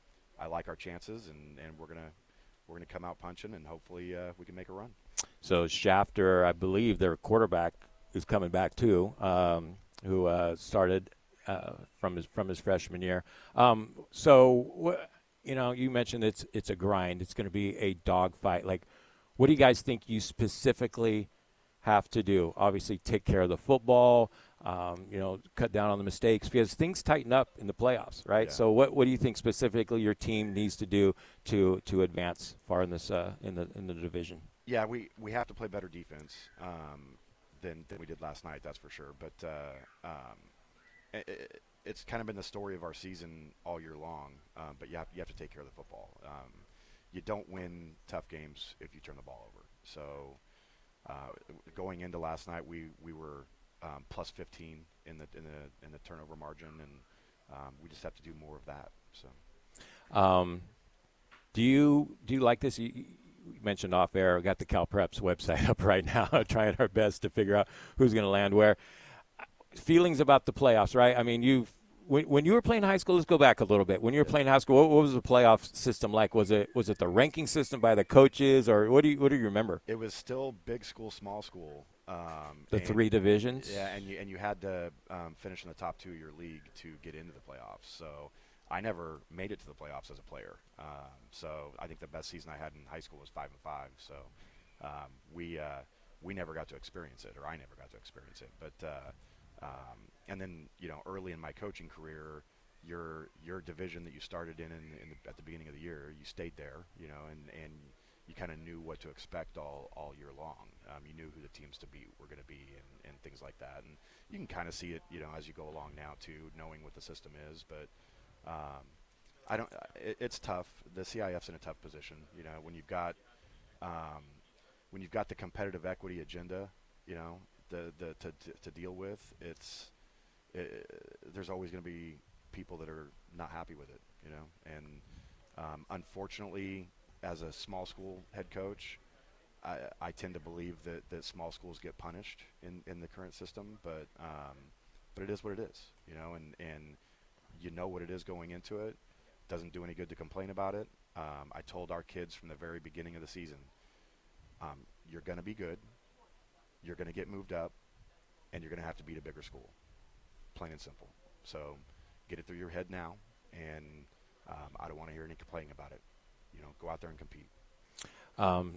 I like our chances, and, and we're gonna we're gonna come out punching, and hopefully uh, we can make a run. So Shafter, I believe their quarterback is coming back too, um, who uh, started uh, from his from his freshman year. Um, so you know, you mentioned it's it's a grind. It's going to be a dogfight. Like, what do you guys think you specifically have to do? Obviously, take care of the football. Um, you know, cut down on the mistakes because things tighten up in the playoffs, right? Yeah. So, what, what do you think specifically your team needs to do to to advance far in this uh, in the in the division? Yeah, we, we have to play better defense um, than than we did last night. That's for sure. But uh, um, it, it's kind of been the story of our season all year long. Um, but you have you have to take care of the football. Um, you don't win tough games if you turn the ball over. So uh, going into last night, we we were um, plus fifteen in the in the in the turnover margin, and um, we just have to do more of that. So, um, do you do you like this? You, you mentioned off air. We got the CalPreps website up right now, trying our best to figure out who's going to land where. Feelings about the playoffs, right? I mean, you've when, when you were playing high school. Let's go back a little bit. When you were playing high school, what, what was the playoff system like? Was it was it the ranking system by the coaches, or what do you what do you remember? It was still big school, small school. Um, the three divisions. Yeah, and you and you had to um, finish in the top two of your league to get into the playoffs. So I never made it to the playoffs as a player. Um, so I think the best season I had in high school was five and five. So um, we uh, we never got to experience it, or I never got to experience it. But uh, Um, and then, you know, early in my coaching career, your your division that you started in, in, in the, at the beginning of the year, you stayed there, you know, and, and you kind of knew what to expect all, all year long. Um, you knew who the teams to beat were going to be and, and things like that. And you can kind of see it, you know, as you go along now, too, knowing what the system is. But um, I don't. It, it's tough. The C I F's in a tough position, you know, when you've got um, when you've got the competitive equity agenda, you know. The, the to, to to deal with, it's it, there's always going to be people that are not happy with it, you know. And um, unfortunately, as a small school head coach, I, I tend to believe that, that small schools get punished in, in the current system. But um, but it is what it is, you know. And, and you know what it is going into it. Doesn't do any good to complain about it. Um, I told our kids from the very beginning of the season, um, you're going to be good. You're going to get moved up, and you're going to have to beat a bigger school, plain and simple. So get it through your head now, and um, I don't want to hear any complaining about it. You know, go out there and compete. Um,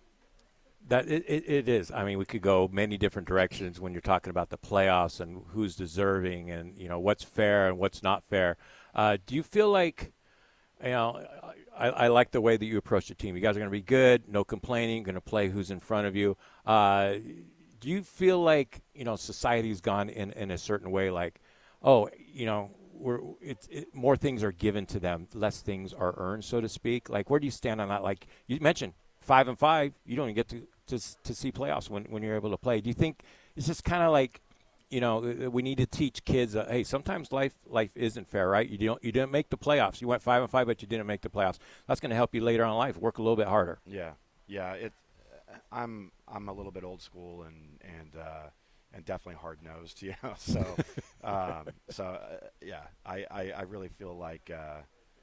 that it, it, it is. I mean, we could go many different directions when you're talking about the playoffs and who's deserving and, you know, what's fair and what's not fair. Uh, do you feel like, you know, I, I like the way that you approach the team. You guys are going to be good, no complaining, going to play who's in front of you. Uh, do you feel like, you know, society's gone in, in a certain way, like, oh, you know, we're it's it, more things are given to them, less things are earned, so to speak? Like, where do you stand on that? Like you mentioned, five and five, you don't even get to to, to see playoffs when, when you're able to play. Do you think it's just kind of like, you know, we need to teach kids, uh, hey, sometimes life life isn't fair, right? You don't you didn't make the playoffs. You went five and five, but you didn't make the playoffs. That's going to help you later on in life. Work a little bit harder. Yeah, yeah. It. I'm I'm a little bit old school and and uh, and definitely hard nosed, you know. So um, so uh, yeah, I, I, I really feel like uh,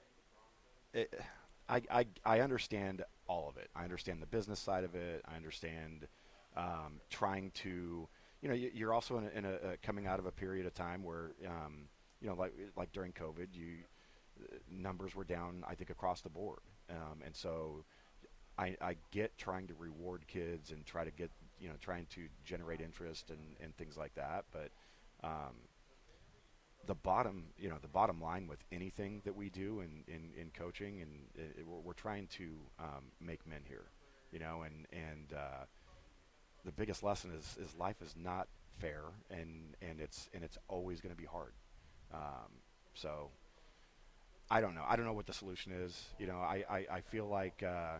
it, I I I understand all of it. I understand the business side of it. I understand um, trying to. You know, you're also in a, in a uh, coming out of a period of time where, um, you know, like like during COVID, you uh, numbers were down, I think, across the board, um, and so I, I get trying to reward kids and try to get, you know, trying to generate interest and, and things like that. But um, the bottom, you know, the bottom line with anything that we do in, in, in coaching, and it, it, we're, we're trying to um, make men here, you know, and and. Uh, The biggest lesson is, is life is not fair, and, and it's and it's always going to be hard. Um, so I don't know. I don't know what the solution is. You know, I, I, I feel like uh,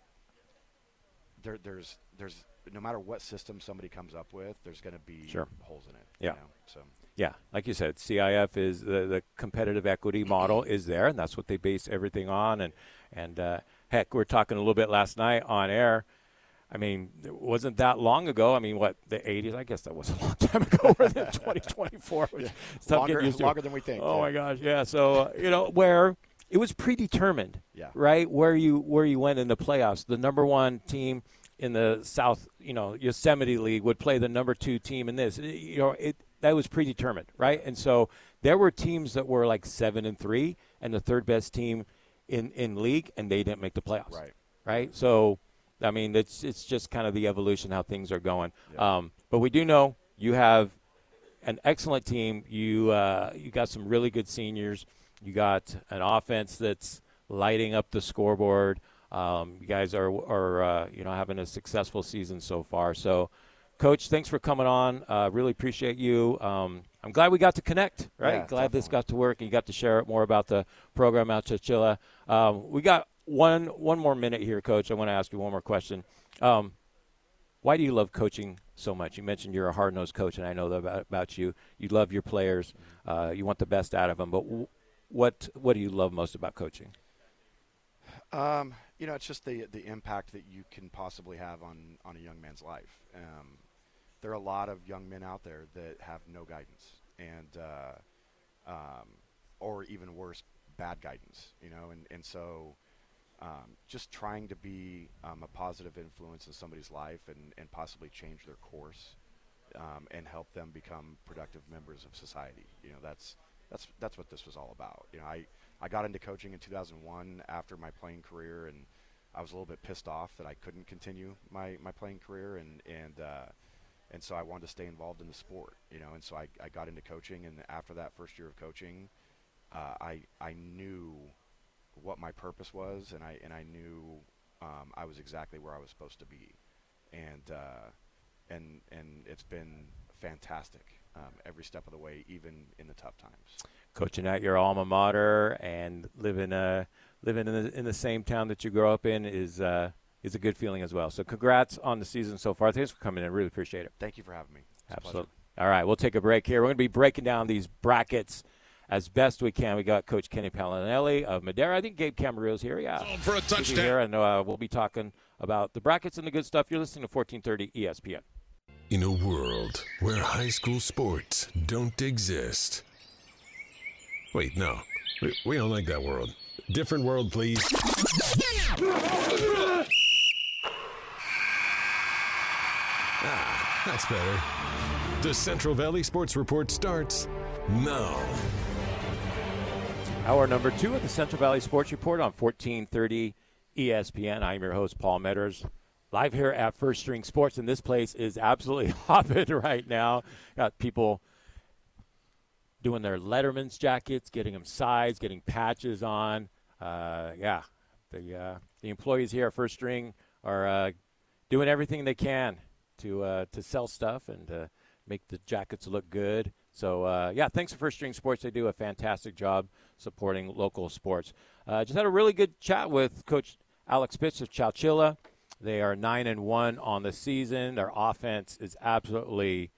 there there's there's no matter what system somebody comes up with, there's going to be sure. holes in it. Yeah. You know? So yeah, like you said, C I F is the, the competitive equity model is there, and that's what they base everything on. And and uh, heck, we were talking a little bit last night on air. I mean, it wasn't that long ago. I mean, what, the eighties? I guess that was a long time ago. We're in twenty twenty-four. yeah. It's tough longer, getting used to. longer than we think. Oh, yeah. my gosh, yeah. So, uh, you know, where it was predetermined, yeah. right, where you where you went in the playoffs. The number one team in the South, you know, Yosemite League would play the number two team in this. You know, it that was predetermined, right? And so there were teams that were like seven and three and the third best team in, in league, and they didn't make the playoffs. Right. Right? So, I mean, it's it's just kind of the evolution how things are going. Yeah. Um, but we do know you have an excellent team. You uh, you got some really good seniors. You got an offense that's lighting up the scoreboard. Um, you guys are are uh, you know having a successful season so far. So, Coach, thanks for coming on. Uh, really appreciate you. Um, I'm glad we got to connect, right? Yeah, glad this definitely. got to work and you got to share more about the program out at Chowchilla. Um, we got one one more minute here, Coach. I want to ask you one more question. Um, why do you love coaching so much? You mentioned you're a hard-nosed coach, and I know that about, about you. You love your players. Uh, you want the best out of them. But w- what what do you love most about coaching? Um, you know, it's just the the impact that you can possibly have on, on a young man's life. Um, there are a lot of young men out there that have no guidance, and uh, um, or even worse, bad guidance. You know, and and so um, just trying to be um, a positive influence in somebody's life and, and possibly change their course um, and help them become productive members of society. You know, that's that's that's what this was all about. You know, I. I got into coaching in two thousand one after my playing career, and I was a little bit pissed off that I couldn't continue my, my playing career, and and uh, and so I wanted to stay involved in the sport, you know. And so I, I got into coaching, and after that first year of coaching, uh, I I knew what my purpose was, and I and I knew um, I was exactly where I was supposed to be, and uh, and and it's been fantastic um, every step of the way, even in the tough times. Coaching at your alma mater and living uh, living in the, in the same town that you grew up in is uh, is a good feeling as well. So congrats on the season so far. Thanks for coming in. Really appreciate it. Thank you for having me. It's a Absolutely. pleasure. All right, we'll take a break here. We're going to be breaking down these brackets as best we can. We got Coach Kenny Pallinelli of Madera. I think Gabe Camarillo's here. Yeah. For a He'll be touchdown. here, and uh, we'll be talking about the brackets and the good stuff. You're listening to fourteen thirty E S P N. In a world where high school sports don't exist. Wait, no. We, we don't like that world. Different world, please. Ah, that's better. The Central Valley Sports Report starts now. Hour number two of the Central Valley Sports Report on fourteen thirty E S P N. I'm your host, Paul Metters, live here at First String Sports, and this place is absolutely hopping right now. Got people doing their Letterman's jackets, getting them sized, getting patches on. Uh, yeah, the uh, the employees here at First String are uh, doing everything they can to uh, to sell stuff and to make the jackets look good. So, uh, yeah, thanks to First String Sports. They do a fantastic job supporting local sports. Uh, just had a really good chat with Coach Alex Pitts of Chowchilla. They are nine and one on the season. Their offense is absolutely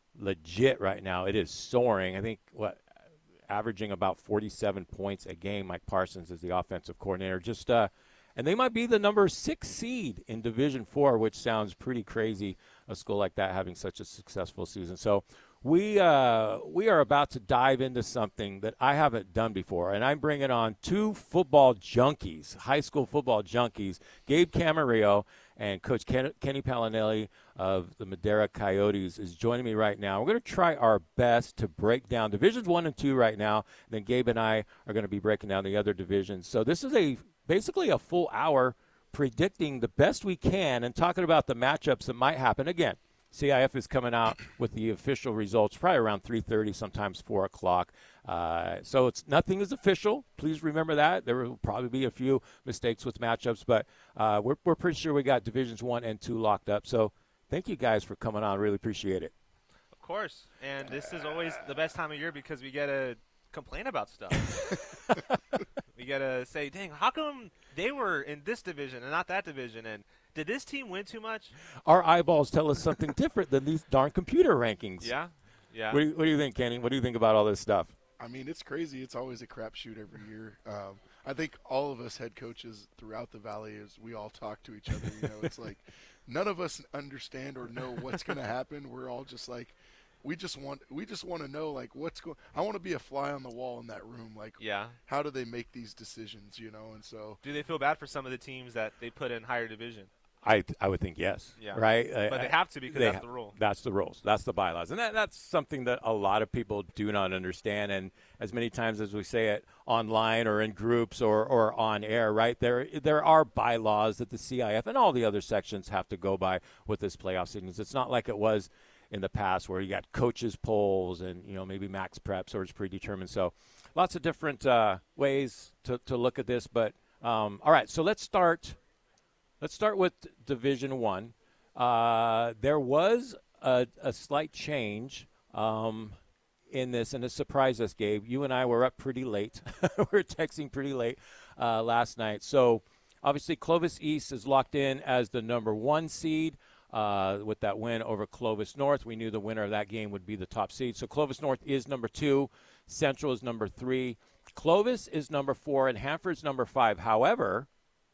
legit right now. It is soaring. I think, what, averaging about forty-seven points a game. Mike Parsons is the offensive coordinator. Just uh, and they might be the number six seed in Division Four, which sounds pretty crazy, a school like that having such a successful season. So we uh, we are about to dive into something that I haven't done before, and I'm bringing on two football junkies, high school football junkies, Gabe Camarillo and Coach Ken- Kenny Pallinelli of the Madera Coyotes is joining me right now. We're going to try our best to break down Divisions one and two right now. Then Gabe and I are going to be breaking down the other divisions. So this is a basically a full hour predicting the best we can and talking about the matchups that might happen. Again, C I F is coming out with the official results probably around three thirty, sometimes four o'clock. Uh, so it's nothing is official. Please remember that. There will probably be a few mistakes with matchups, but uh, we're, we're pretty sure we got Divisions one and two locked up. So thank you guys for coming on. Really appreciate it. Of course. And this is always the best time of year because we get to complain about stuff. We get to say, dang, how come they were in this division and not that division? And did this team win too much? Our eyeballs tell us something different than these darn computer rankings. Yeah. Yeah. What do, you, what do you think, Kenny? What do you think about all this stuff? I mean, it's crazy. It's always a crapshoot every year. Um, I think all of us head coaches throughout the valley, is we all talk to each other. You know, it's like none of us understand or know what's going to happen. We're all just like, we just want we just want to know like what's going. I want to be a fly on the wall in that room. Like, Yeah. how do they make these decisions? You know, and so Do they feel bad for some of the teams that they put in higher division? I I would think yes. Yeah. Right? But they have to because They that's ha- the rule. That's the rules. That's the bylaws. And that, that's something that a lot of people do not understand. And as many times as we say it online or in groups or, or on air, right, there there are bylaws that the C I F and all the other sections have to go by with this playoff season. It's not like it was in the past where you got coaches polls and, you know, maybe max preps or it's predetermined. So lots of different uh, ways to, to look at this. But, um, all right, so let's start – Let's start with Division One. Uh, there was a, a slight change. Um, in this, and it surprised us, Gabe. You and I were up pretty late. we were texting pretty late uh, last night. So, obviously, Clovis East is locked in as the number one seed uh, with that win over Clovis North. We knew the winner of that game would be the top seed. So, Clovis North is number two. Central is number three. Clovis is number four, and Hanford's number five. However,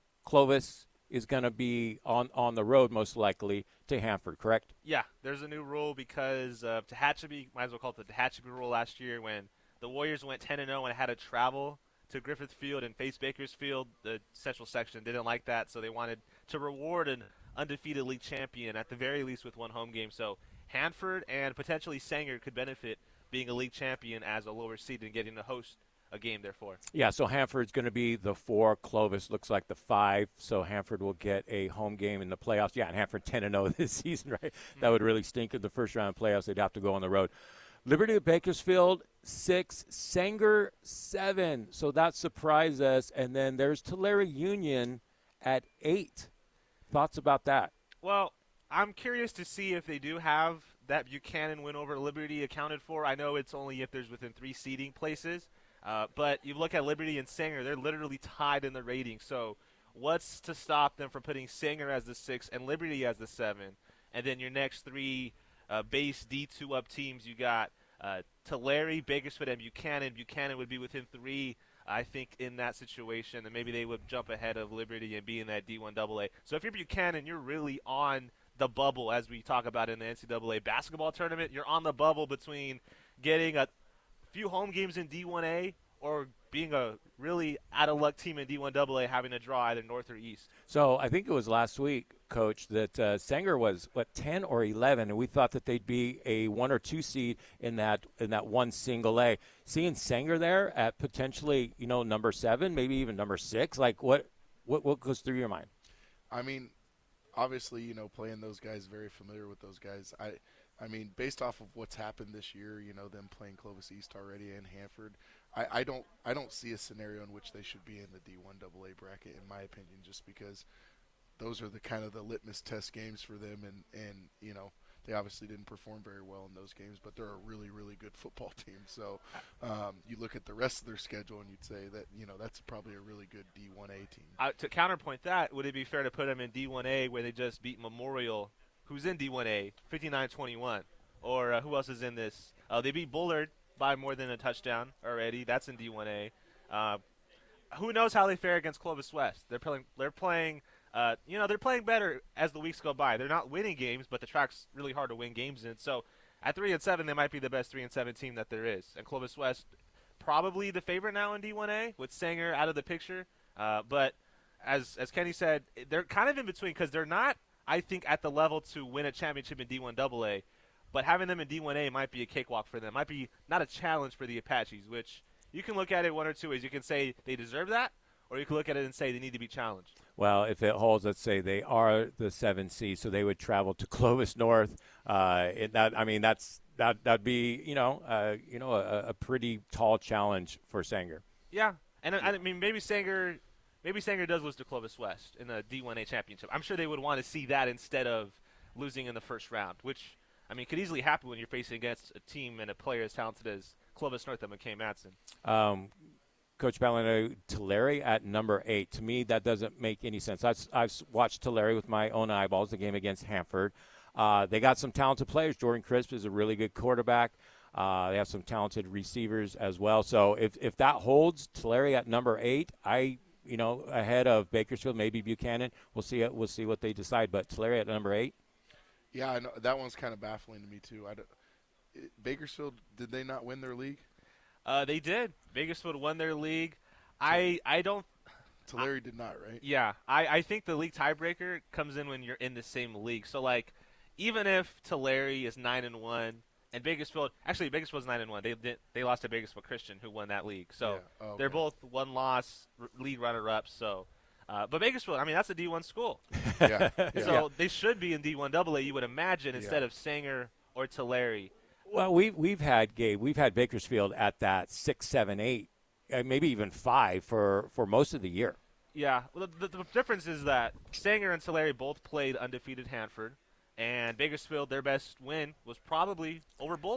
Clovis is going to be on, on the road most likely to Hanford, correct? Yeah, there's a new rule because of Tehachapi, might as well call it the Tehachapi rule last year when the Warriors went ten and oh and had to travel to Griffith Field and face Bakersfield. The Central section didn't like that, so they wanted to reward an undefeated league champion at the very least with one home game. So Hanford and potentially Sanger could benefit being a league champion as a lower seed and getting to host a game, therefore. Yeah, so Hanford's going to be the four. Clovis looks like the five. So Hanford will get a home game in the playoffs. Yeah, and Hanford ten and oh this season, right? Mm-hmm. That would really stink in the first round of playoffs. They'd have to go on the road. Liberty of Bakersfield, six. Sanger, seven. So that surprised us. And then there's Tulare Union at eight. Thoughts about that? Well, I'm curious to see if they do have that Buchanan win over Liberty accounted for. I know it's only if there's within three seeding places. Uh, but you look at Liberty and Sanger, they're literally tied in the rating. So what's to stop them from putting Sanger as the six and Liberty as the seven? And then your next three uh, base D two up teams, you got uh, Tulare, Bakersfield, and Buchanan. Buchanan would be within three, I think, in that situation. And maybe they would jump ahead of Liberty and be in that D one double A. So if you're Buchanan, you're really on the bubble, as we talk about in the N C double A basketball tournament. You're on the bubble between getting a few home games in D one A or being a really out-of-luck team in D one double A having to draw either north or east. So I think it was last week, Coach, that uh, Sanger was, what, ten or eleven, and we thought that they'd be a one or two seed in that in that one single A. Seeing Sanger there at potentially, you know, number seven, maybe even number six, like what, what, what goes through your mind? I mean, obviously, you know, playing those guys, very familiar with those guys. I – I mean, based off of what's happened this year, you know, them playing Clovis East already and Hanford, I, I don't I don't see a scenario in which they should be in the D one double A bracket, in my opinion, just because those are the kind of the litmus test games for them. And, and, you know, they obviously didn't perform very well in those games, but they're a really, really good football team. So um, you look at the rest of their schedule and you'd say that, you know, that's probably a really good D one A team. Uh, to counterpoint that, would it be fair to put them in D one A where they just beat Memorial, who's in D one A, fifty-nine twenty-one? Or uh, who else is in this? Uh, they beat Bullard by more than a touchdown already. That's in D one A. Uh, who knows how they fare against Clovis West? They're playing. They're playing. Uh, you know, they're playing better as the weeks go by. They're not winning games, but the track's really hard to win games in. So at three and seven, they might be the best three and seven team that there is. And Clovis West, probably the favorite now in D one A with Sanger out of the picture. Uh, but as as Kenny said, they're kind of in between because they're not, I think, at the level to win a championship in D one double A. But having them in D one A might be a cakewalk for them. Might be not a challenge for the Apaches, which you can look at it one or two ways. You can say they deserve that, or you can look at it and say they need to be challenged. Well, if it holds, let's say they are the seven seed, so they would travel to Clovis North. Uh, it, that I mean, that's that that'd be you know uh, you know a, a pretty tall challenge for Sanger. Yeah, and I, I mean maybe Sanger, maybe Sanger does lose to Clovis West in the D one A championship. I'm sure they would want to see that instead of losing in the first round, which. I mean, could easily happen when you're facing against a team and a player as talented as Clovis North and McKay Madsen. Um, Coach Ballino, Tulare at number eight. To me, that doesn't make any sense. I've, I've watched Tulare with my own eyeballs, the game against Hanford. Uh, they got some talented players. Jordan Crisp is a really good quarterback. Uh, they have some talented receivers as well. So if, if that holds, Tulare at number eight, I you know ahead of Bakersfield, maybe Buchanan. We'll see. We'll see what they decide. But Tulare at number eight. Yeah, I know, that one's kind of baffling to me too. I don't, it, Bakersfield, did they not win their league? Uh, they did. Bakersfield won their league. I I don't. Tulare did not, right? Yeah, I, I think the league tiebreaker comes in when you're in the same league. So like, even if Tulare is nine and one and Bakersfield, actually Bakersfield's nine and one, they did they lost to Bakersfield Christian, who won that league. So yeah. oh, okay. They're both one loss r- league runner ups. So. Uh, but Bakersfield, I mean, that's a D one school. yeah, yeah. So yeah. they should be in D one double A, you would imagine, instead yeah. of Sanger or Tulare. Well, we've, we've had, Gabe, we've had Bakersfield at that six, seven, eight, uh, maybe even five for, for most of the year. Yeah. Well, the, the difference is that Sanger and Tulare both played undefeated Hanford, and Bakersfield, their best win was probably over Bullard.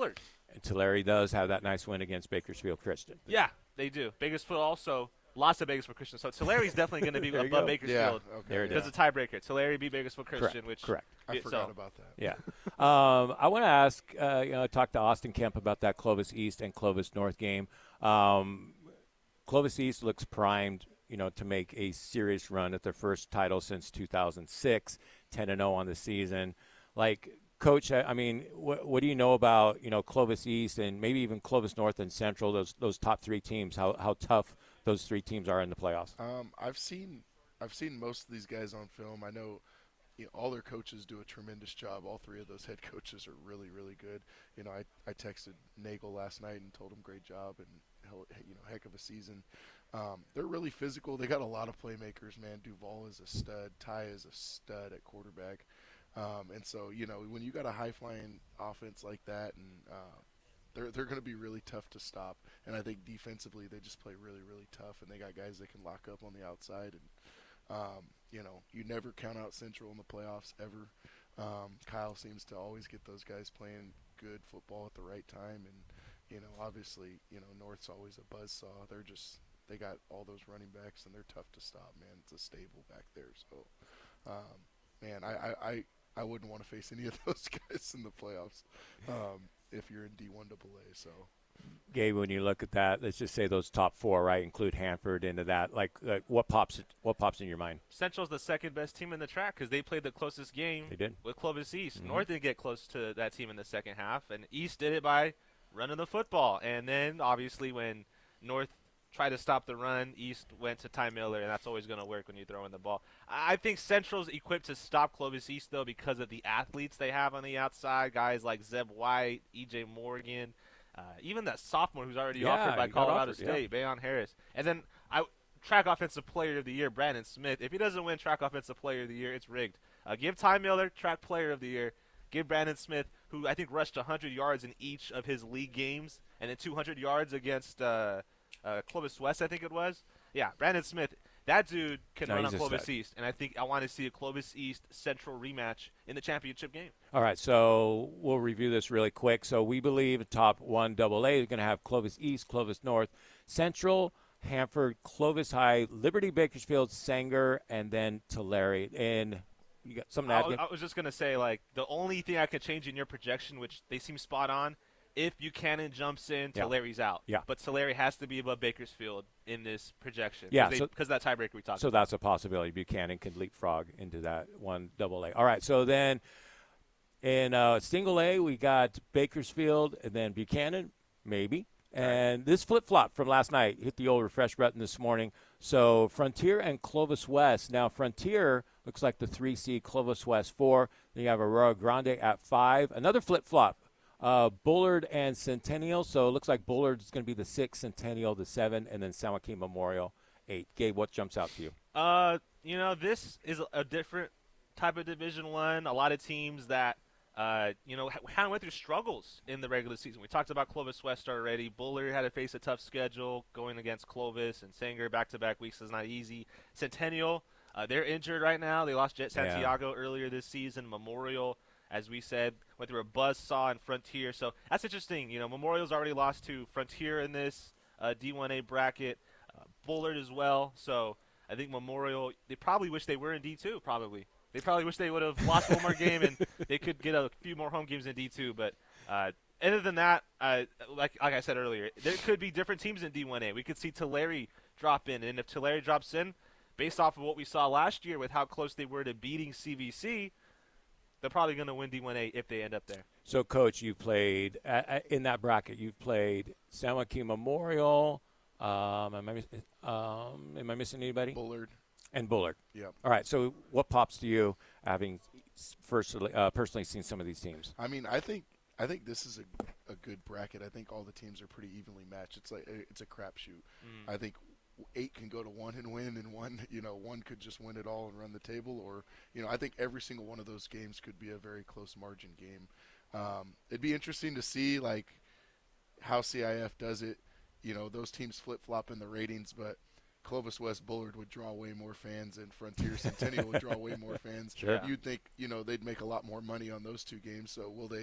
And Tulare does have that nice win against Bakersfield Christian. Yeah, they do. Bakersfield also, lots of Bakersfield Christian. So Tulare's definitely going to be above go. Bakersfield. Yeah, okay. There it Because is. the tiebreaker. Tulare beat Bakersfield Christian, Correct. which Correct. I it- forgot so, about that. Yeah. um, I want to ask, uh, you know, I talked to Austin Kemp about that Clovis East and Clovis North game. Um, Clovis East looks primed, you know, to make a serious run at their first title since two thousand six, ten and oh on the season. Like, Coach, I, I mean, what, what do you know about, you know, Clovis East and maybe even Clovis North and Central, those those top three teams, how how tough those three teams are in the playoffs? Um, I've seen I've seen most of these guys on film. I know, you know, all their coaches do a tremendous job. All three of those head coaches are really, really good. You know, I, I texted Nagel last night and told him great job and hell, you know, heck of a season. Um, they're really physical. They got a lot of playmakers, man. Duval is a stud. Ty is a stud at quarterback. Um, and so, you know, when you got a high-flying offense like that, and uh, they're they're going to be really tough to stop. And I think defensively they just play really, really tough, and they got guys that can lock up on the outside. And um, you know, you never count out Central in the playoffs ever. Um, Kyle seems to always get those guys playing good football at the right time, and you know, obviously, you know, North's always a buzzsaw. They're just they got all those running backs, and they're tough to stop, man. It's a stable back there, so um, man, I, I, I, I wouldn't want to face any of those guys in the playoffs um, if you're in D one double A. So. Gabe, when you look at that, let's just say those top four, right, include Hanford into that. Like, like what pops what pops in your mind? Central's the second best team in the track because they played the closest game They did. with Clovis East. Mhm. North didn't get close to that team in the second half, and East did it by running the football. And then, obviously, when North tried to stop the run, East went to Ty Miller, and that's always going to work when you throw in the ball. I I think Central's equipped to stop Clovis East, though, because of the athletes they have on the outside, guys like Zeb White, E J Morgan, uh, even that sophomore who's already Yeah, offered by he got Colorado offered, yeah. State, Bayon Harris. And then I track offensive player of the year, Brandon Smith. If he doesn't win track offensive player of the year, it's rigged. Uh, give Ty Miller track player of the year. Give Brandon Smith, who I think rushed one hundred yards in each of his league games, and then two hundred yards against uh, uh, Clovis West, I think it was. Yeah, Brandon Smith, that dude can No, run on he's a Clovis stud. East, and I think I want to see a Clovis East Central rematch in the championship game. All right, so we'll review this really quick. So we believe top one double A is going to have Clovis East, Clovis North, Central, Hanford, Clovis High, Liberty Bakersfield, Sanger, and then Tulare. And you got something to I, add? was- Gabe? I was just going to say, like, the only thing I could change in your projection, which they seem spot on, if Buchanan jumps in, Yeah. Tulare's out. Yeah. But Tulare has to be above Bakersfield in this projection. Yeah, Because so- of that tiebreaker we talked So about. that's a possibility. Buchanan could leapfrog into that one double A. All right, so then in uh, single A, we got Bakersfield and then Buchanan, maybe. And this flip-flop from last night hit the old refresh button this morning. So Frontier and Clovis West. Now, Frontier looks like the three seed, Clovis West four. Then you have Aurora Grande at five. Another flip-flop, uh, Bullard and Centennial. So it looks like Bullard is going to be the six, Centennial the seven, and then San Joaquin Memorial eight. Gabe, what jumps out to you? Uh, you know, this is a different type of Division One. A lot of teams that, uh, you know, kind of went through struggles in the regular season. We talked about Clovis West already. Bullard had to face a tough schedule going against Clovis, and Sanger back-to-back weeks is not easy. Centennial, uh, they're injured right now. They lost Jet Yeah. Santiago earlier this season. Memorial, as we said, went through a buzzsaw in Frontier. So that's interesting. You know, Memorial's already lost to Frontier in this uh, D one A bracket. Uh, Bullard as well. So I think Memorial, they probably wish they were in D two, probably. They probably wish they would have lost one more game and they could get a few more home games in D two. But uh, other than that, uh, like like I said earlier, there could be different teams in D one A. We could see Tulare drop in. And if Tulare drops in, based off of what we saw last year with how close they were to beating C V C, they're probably going to win D one A if they end up there. So, Coach, you've played uh, uh, in that bracket. You've played San Joaquin Memorial. Um, am I miss- um, am I missing anybody? Bullard. And Bullard. Yep. All right. So, what pops to you, having firstly, uh, personally seen some of these teams? I mean, I think I think this is a, a good bracket. I think all the teams are pretty evenly matched. It's like it's a crapshoot. Mm. I think eight can go to one and win, and one, you know, one could just win it all and run the table. Or, you know, I think every single one of those games could be a very close margin game. Um, it'd be interesting to see like how C I F does it. You know, those teams flip flop in the ratings, but Clovis West Bullard would draw way more fans, and Frontier Centennial would draw way more fans. Sure. You'd think, you know, they'd make a lot more money on those two games. So will they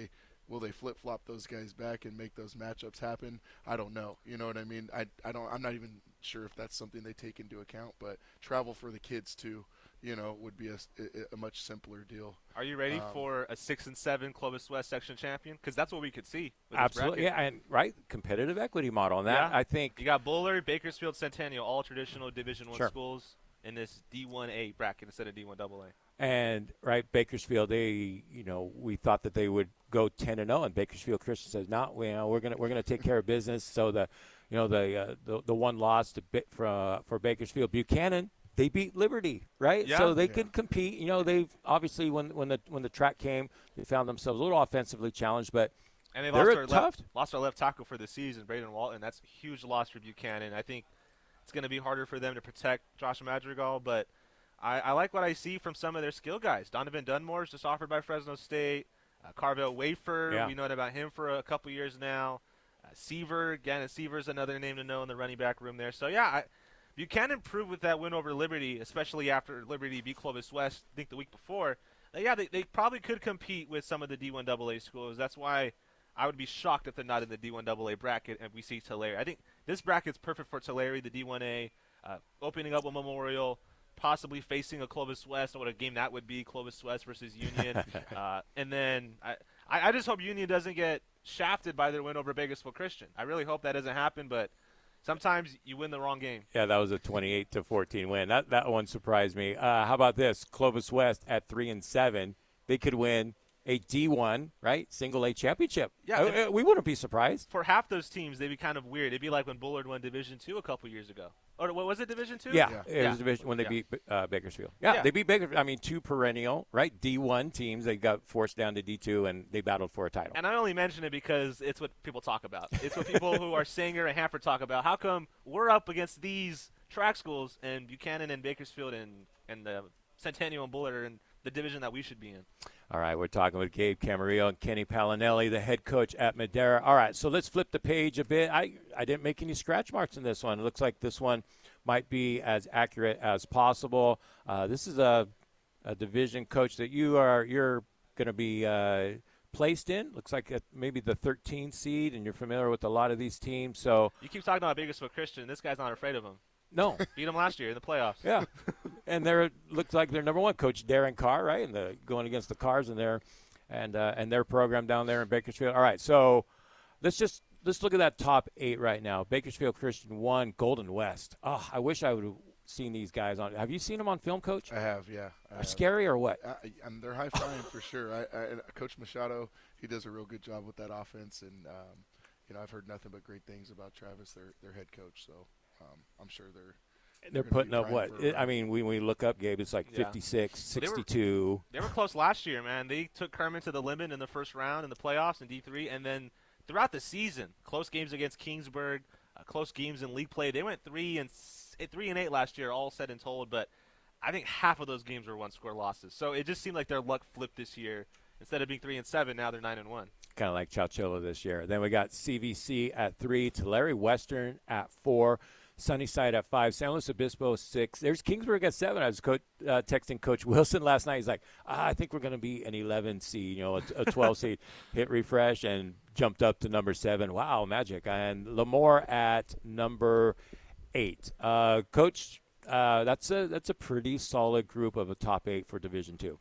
will they flip flop those guys back and make those matchups happen? I don't know. You know what I mean? I I don't. I'm not even sure if that's something they take into account. But travel for the kids too, you know, would be a, a much simpler deal. Are you ready Um, for a six and seven Clovis West section champion? Because that's what we could see. With this Absolutely, bracket. yeah, and right, competitive equity model on that. Yeah. I think You got Bullard, Bakersfield, Centennial, all traditional Division One Sure. schools in this D one A bracket instead of D one double A. And right, Bakersfield, they, you know, we thought that they would go ten and zero, and Bakersfield Christian says, "No, we, you know, we're gonna we're gonna take care of business." So the, you know, the uh, the, the one loss to bit for for Bakersfield Buchanan, they beat Liberty, right? Yeah. So they Yeah. could compete. You know, they've obviously when when the when the track came, they found themselves a little offensively challenged, but And they They're lost a our tough- left, lost our left tackle for the season, Braden Walton. That's a huge loss for Buchanan. I think it's going to be harder for them to protect Josh Madrigal, but I, I like what I see from some of their skill guys. Donovan Dunmore's just offered by Fresno State. Uh, Carvel Wafer, Yeah. we known about him for a couple years now. Uh, Seaver, again, Seaver's another name to know in the running back room there. So, yeah, I, Buchanan proved with that win over Liberty, especially after Liberty beat Clovis West, I think the week before. Uh, yeah, they, they probably could compete with some of the D one double A schools. That's why I would be shocked if they're not in the D one double A bracket and we see Tulare. I think this bracket's perfect for Tulare, the D one A, uh, opening up a Memorial, possibly facing a Clovis West. What a game that would be, Clovis West versus Union. uh, and then I, I I just hope Union doesn't get shafted by their win over Bakersfield Christian. I really hope that doesn't happen, but sometimes you win the wrong game. yeah, that was a twenty-eight to fourteen win. That that one surprised me. Uh, how about this? Clovis West at three and seven, they could win a D one, right, single A championship. Yeah, Uh, and- uh, we wouldn't be surprised. For half those teams, they'd be kind of weird. It'd be like when Bullard won Division Two a couple years ago. Or what was it, Division Two? Yeah, Yeah. it Yeah. was division when they Yeah. beat uh, Bakersfield. Yeah, Yeah. they beat Bakersfield. I mean, two perennial, right, D one teams. They got forced down to D two, and they battled for a title. And I only mention it because it's what people talk about. It's what people who are Sanger and Hanford talk about. How come we're up against these track schools and Buchanan and Bakersfield and, and the Centennial and Bullard are in the division that we should be in? All right, we're talking with Gabe Camarillo and Kenny Palinelli, the head coach at Madera. All right, so let's flip the page a bit. I, I didn't make any scratch marks in this one. It looks like this one might be as accurate as possible. Uh, this is a, a division, coach, that you are you're going to be uh, placed in. Looks like a, maybe the thirteenth seed, and you're familiar with a lot of these teams. So You keep talking about Bakersfield Christian. This guy's not afraid of him. no, Beat him last year in the playoffs. yeah, and they're looks like they're number one, Coach Darren Carr, right? And the going against the Cars and their and uh, and their program down there in Bakersfield. All right, so let's just let's look at that top eight right now. Bakersfield Christian one, Golden West. Oh, I wish I would have seen these guys on. Have you seen them on film, Coach? I have, yeah. I Are have. scary or what? I, and they're high flying for sure. I, I, and Coach Machado, he does a real good job with that offense, and um, you know I've heard nothing but great things about Travis, their their head coach. So um, I'm sure they're They're gonna putting be up vying what? for a I run. mean, when we look up, Gabe, it's like Yeah. fifty-six, Well, they were- sixty-two. They were close last year, man. They took Kerman to the limit in the first round in the playoffs in D three, and then throughout the season, close games against Kingsburg, uh, close games in league play. They went three and s- eh, three and eight last year, all said and told. But I think half of those games were one-score losses. So it just seemed like their luck flipped this year. Instead of being three and seven, now they're nine and one. Kind of like Chowchilla this year. Then we got C V C at three, Tulare Western at four, Sunnyside at five, San Luis Obispo six. There's Kingsburg at seven. I was co- uh, texting Coach Wilson last night. He's like, ah, I think we're going to be an eleven seed, you know, a, a twelve seed. Hit refresh and jumped up to number seven. Wow, magic. And Lemoore at number eight. Uh, Coach, uh, that's a that's a pretty solid group of a top eight for Division Two.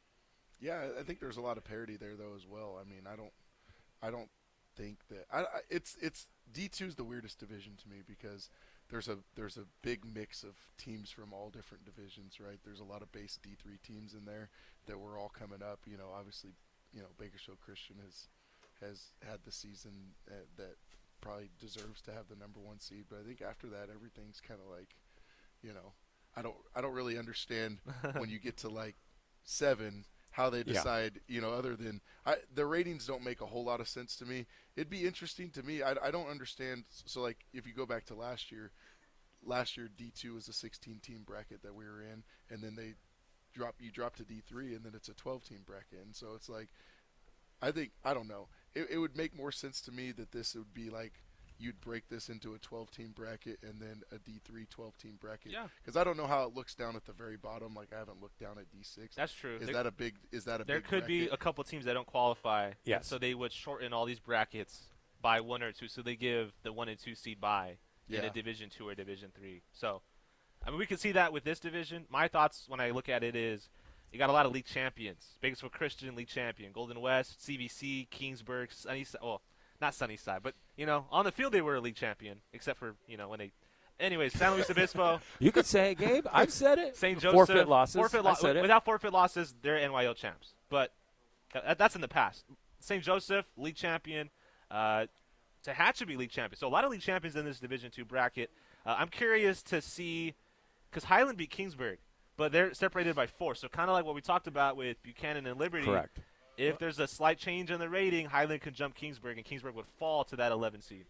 Yeah, I think there's a lot of parity there though as well. I mean, I don't, I don't think that I, I, it's it's D two is the weirdest division to me because there's a there's a big mix of teams from all different divisions, right? There's a lot of base D three teams in there that were all coming up. You know, obviously, you know, Bakersfield Christian has has had the season uh, that probably deserves to have the number one seed, but I think after that everything's kind of like, you know, I don't I don't really understand when you get to like seven. How they Yeah. decide, you know, other than I, the ratings don't make a whole lot of sense to me. It'd be interesting to me. I, I don't understand. So, like, if you go back to last year, last year D two was a sixteen-team bracket that we were in, and then they drop you drop to D three, and then it's a twelve-team bracket. And so it's like, I think I don't know. It, it would make more sense to me that this would be like you'd break this into a twelve-team bracket and then a D three twelve-team bracket. Yeah. Because I don't know how it looks down at the very bottom. Like I haven't looked down at D six. That's true. Is There- that a big? Is that a There big could be bracket? a couple teams that don't qualify. Yes. So they would shorten all these brackets by one or two. So they give the one and two seed bye in Yeah. a Division two or Division three. So, I mean, we can see that with this division. My thoughts when I look at it is, you got a lot of league champions. Bakersfield Christian league champion, Golden West, C B C, Kingsburg, Sunnyside. Well, not Sunnyside, but you know, on the field they were a league champion, except for you know when they. Anyways, San Luis Obispo. You could say it, Gabe. I've said it. Saint Joseph. Forfeit losses. Forfeit I lo- said it. Without forfeit losses, they're N Y L champs. But that, that's in the past. Saint Joseph, league champion. Uh, Tehachapi, league champion. So a lot of league champions in this Division two bracket. Uh, I'm curious to see, because Highland beat Kingsburg, but they're separated by four. So kind of like what we talked about with Buchanan and Liberty. Correct. If there's a slight change in the rating, Highland can jump Kingsburg, and Kingsburg would fall to that eleven seed.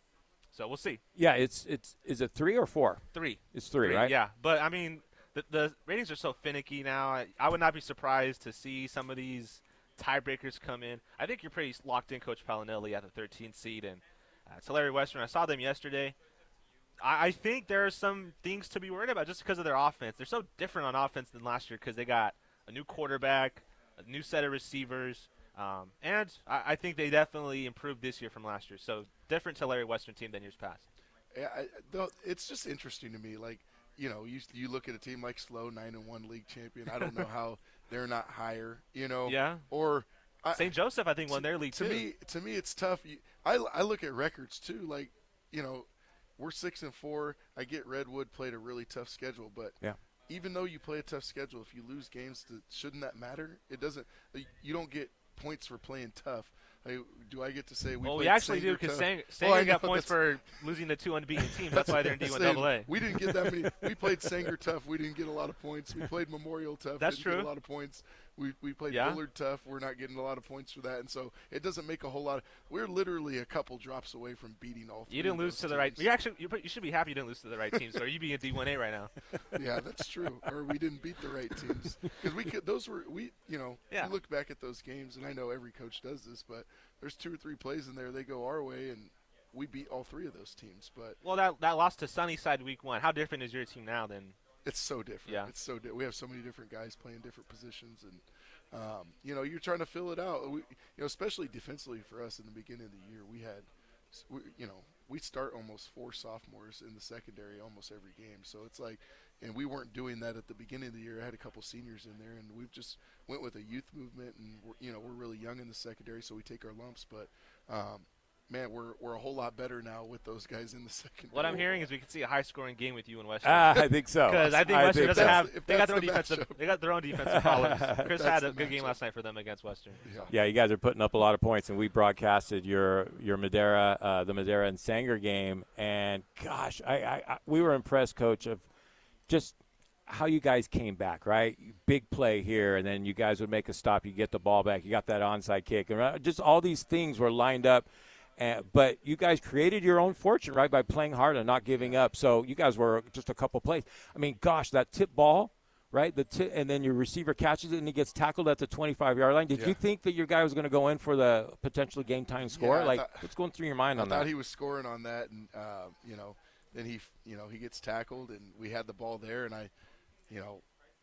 So we'll see. Yeah, it's it's is it three or four? Three. It's three, right? Yeah, but I mean, the, the ratings are so finicky now. I, I would not be surprised to see some of these tiebreakers come in. I think you're pretty locked in, Coach Palinelli, at the thirteenth seed. And uh, Tulare Western, I saw them yesterday. I, I think there are some things to be worried about just because of their offense. They're so different on offense than last year because they got a new quarterback, a new set of receivers, um, and I, I think they definitely improved this year from last year. So different Tulare Western team than years past. Yeah, I, though, it's just interesting to me. Like, you know, you you look at a team like Slow, nine and one league champion. I don't know how they're not higher. You know, Yeah. Or I, Saint Joseph, I think, won their league to too. me, to me, it's tough. You, I I look at records too. Like, you know, we're six and four. I get Redwood played a really tough schedule, but Yeah. even though you play a tough schedule, if you lose games, to, shouldn't that matter? It doesn't. You don't get points for playing tough. Like, do I get to say we? Well, we played actually do Sanger because tough? Sanger, Oh, Sanger I got know, points that's- for losing to two unbeaten teams. That's why they're in D one Same. double A. We didn't get that many. We played Sanger tough. We didn't get a lot of points. We played Memorial tough. That's didn't true. Get a lot of points. We we played Yeah. Bullard tough. We're not getting a lot of points for that, and so it doesn't make a whole lot. Of, we're literally a couple drops away from beating all three. You didn't of lose those to the right. teams. You actually, you, you should be happy you didn't lose to the right teams. Or you be in D one A right now. Yeah, that's true. Or we didn't beat the right teams because we could. Those were we. You know, Yeah. you look back at those games, and I know every coach does this, but there's two or three plays in there they go our way, and we beat all three of those teams. But Well, that that loss to Sunnyside week one. How different is your team now than? it's so different. Yeah. It's so di- we have so many different guys playing different positions, and um, you know, you're trying to fill it out. We, you know, especially defensively for us in the beginning of the year, we had, we, you know, we start almost four sophomores in the secondary almost every game. So it's like, and we weren't doing that at the beginning of the year. I had a couple seniors in there, and we've just went with a youth movement, and we're, you know, we're really young in the secondary, so we take our lumps, but. Um, Man, we're we're a whole lot better now with those guys in the secondary. What I'm hearing is we could see a high-scoring game with you and Western. Ah, I think so. Because I think Western doesn't that's have. the- if They got that's their own the defensive. matchup. They got their own defensive columns. Chris That's had a the good game matchup. last night for them against Western. Yeah. Yeah, you guys are putting up a lot of points, and we broadcasted your your Madera, uh, the Madera and Sanger game, and gosh, I, I, I we were impressed, Coach, of just how you guys came back. Right, big play here, and then you guys would make a stop. You get the ball back. You got that onside kick, and uh, just all these things were lined up. Uh, but you guys created your own fortune, right, by playing hard and not giving up. So you guys were just a couple plays. I mean, gosh, that tip ball. Right, the t- and then your receiver catches it and he gets tackled at the twenty-five-yard line. Did Yeah. you think that your guy was going to go in for the potential game-time score? Yeah, I like, thought- what's going through your mind I on thought that? he was scoring on that, and uh, you know, then he, you know, he gets tackled, and we had the ball there, and I, you know,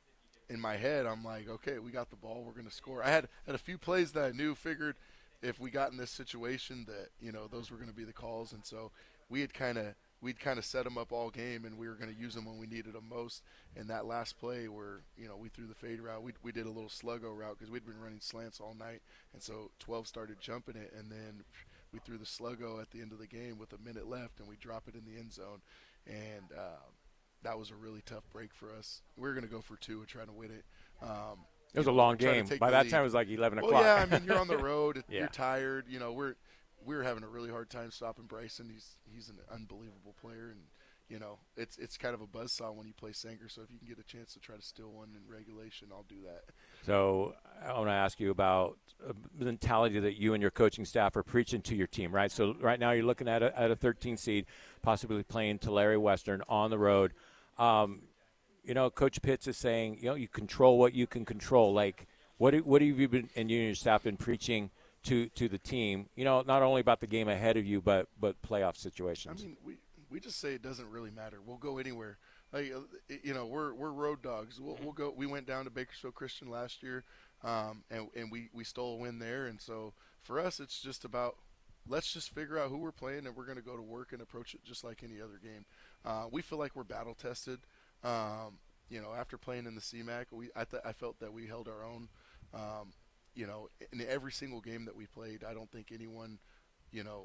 in my head, I'm like, okay, we got the ball, we're going to score. I had had a few plays that I knew, figured if we got in this situation that you know those were going to be the calls, and so we had kind of we'd kind of set them up all game, and we were going to use them when we needed them most. And that last play where you know we threw the fade route, we we did a little sluggo route because we'd been running slants all night, and so twelve started jumping it, and then we threw the sluggo at the end of the game with a minute left, and we drop it in the end zone, and uh, that was a really tough break for us. We were going to go for two and try to win it. Um, It was you a know, long try to game. take By the that lead. time, it was like eleven Well, o'clock. yeah, I mean, you're on the road. Yeah. You're tired. You know, we're we were having a really hard time stopping Bryson. He's he's an unbelievable player, and you know, it's it's kind of a buzzsaw when you play Sanger. So if you can get a chance to try to steal one in regulation, I'll do that. So I want to ask you about uh, the mentality that you and your coaching staff are preaching to your team, right? So right now you're looking at a, at a thirteen seed, possibly playing Tulare Western on the road. Um, you know, Coach Pitts is saying, you know, you control what you can control. Like, what what have you been and you and your staff been preaching to to the team. You know, not only about the game ahead of you, but but playoff situations. I mean, we we just say it doesn't really matter. We'll go anywhere. Like, uh, you know, we're we're road dogs. We'll, we'll go. We went down to Bakersfield Christian last year, um, and and we we stole a win there. And so for us, it's just about let's just figure out who we're playing, and we're going to go to work and approach it just like any other game. Uh, we feel like we're battle tested. Um, you know, after playing in the C MAC, we I th- I felt that we held our own. Um, you know, in every single game that we played, I don't think anyone, you know,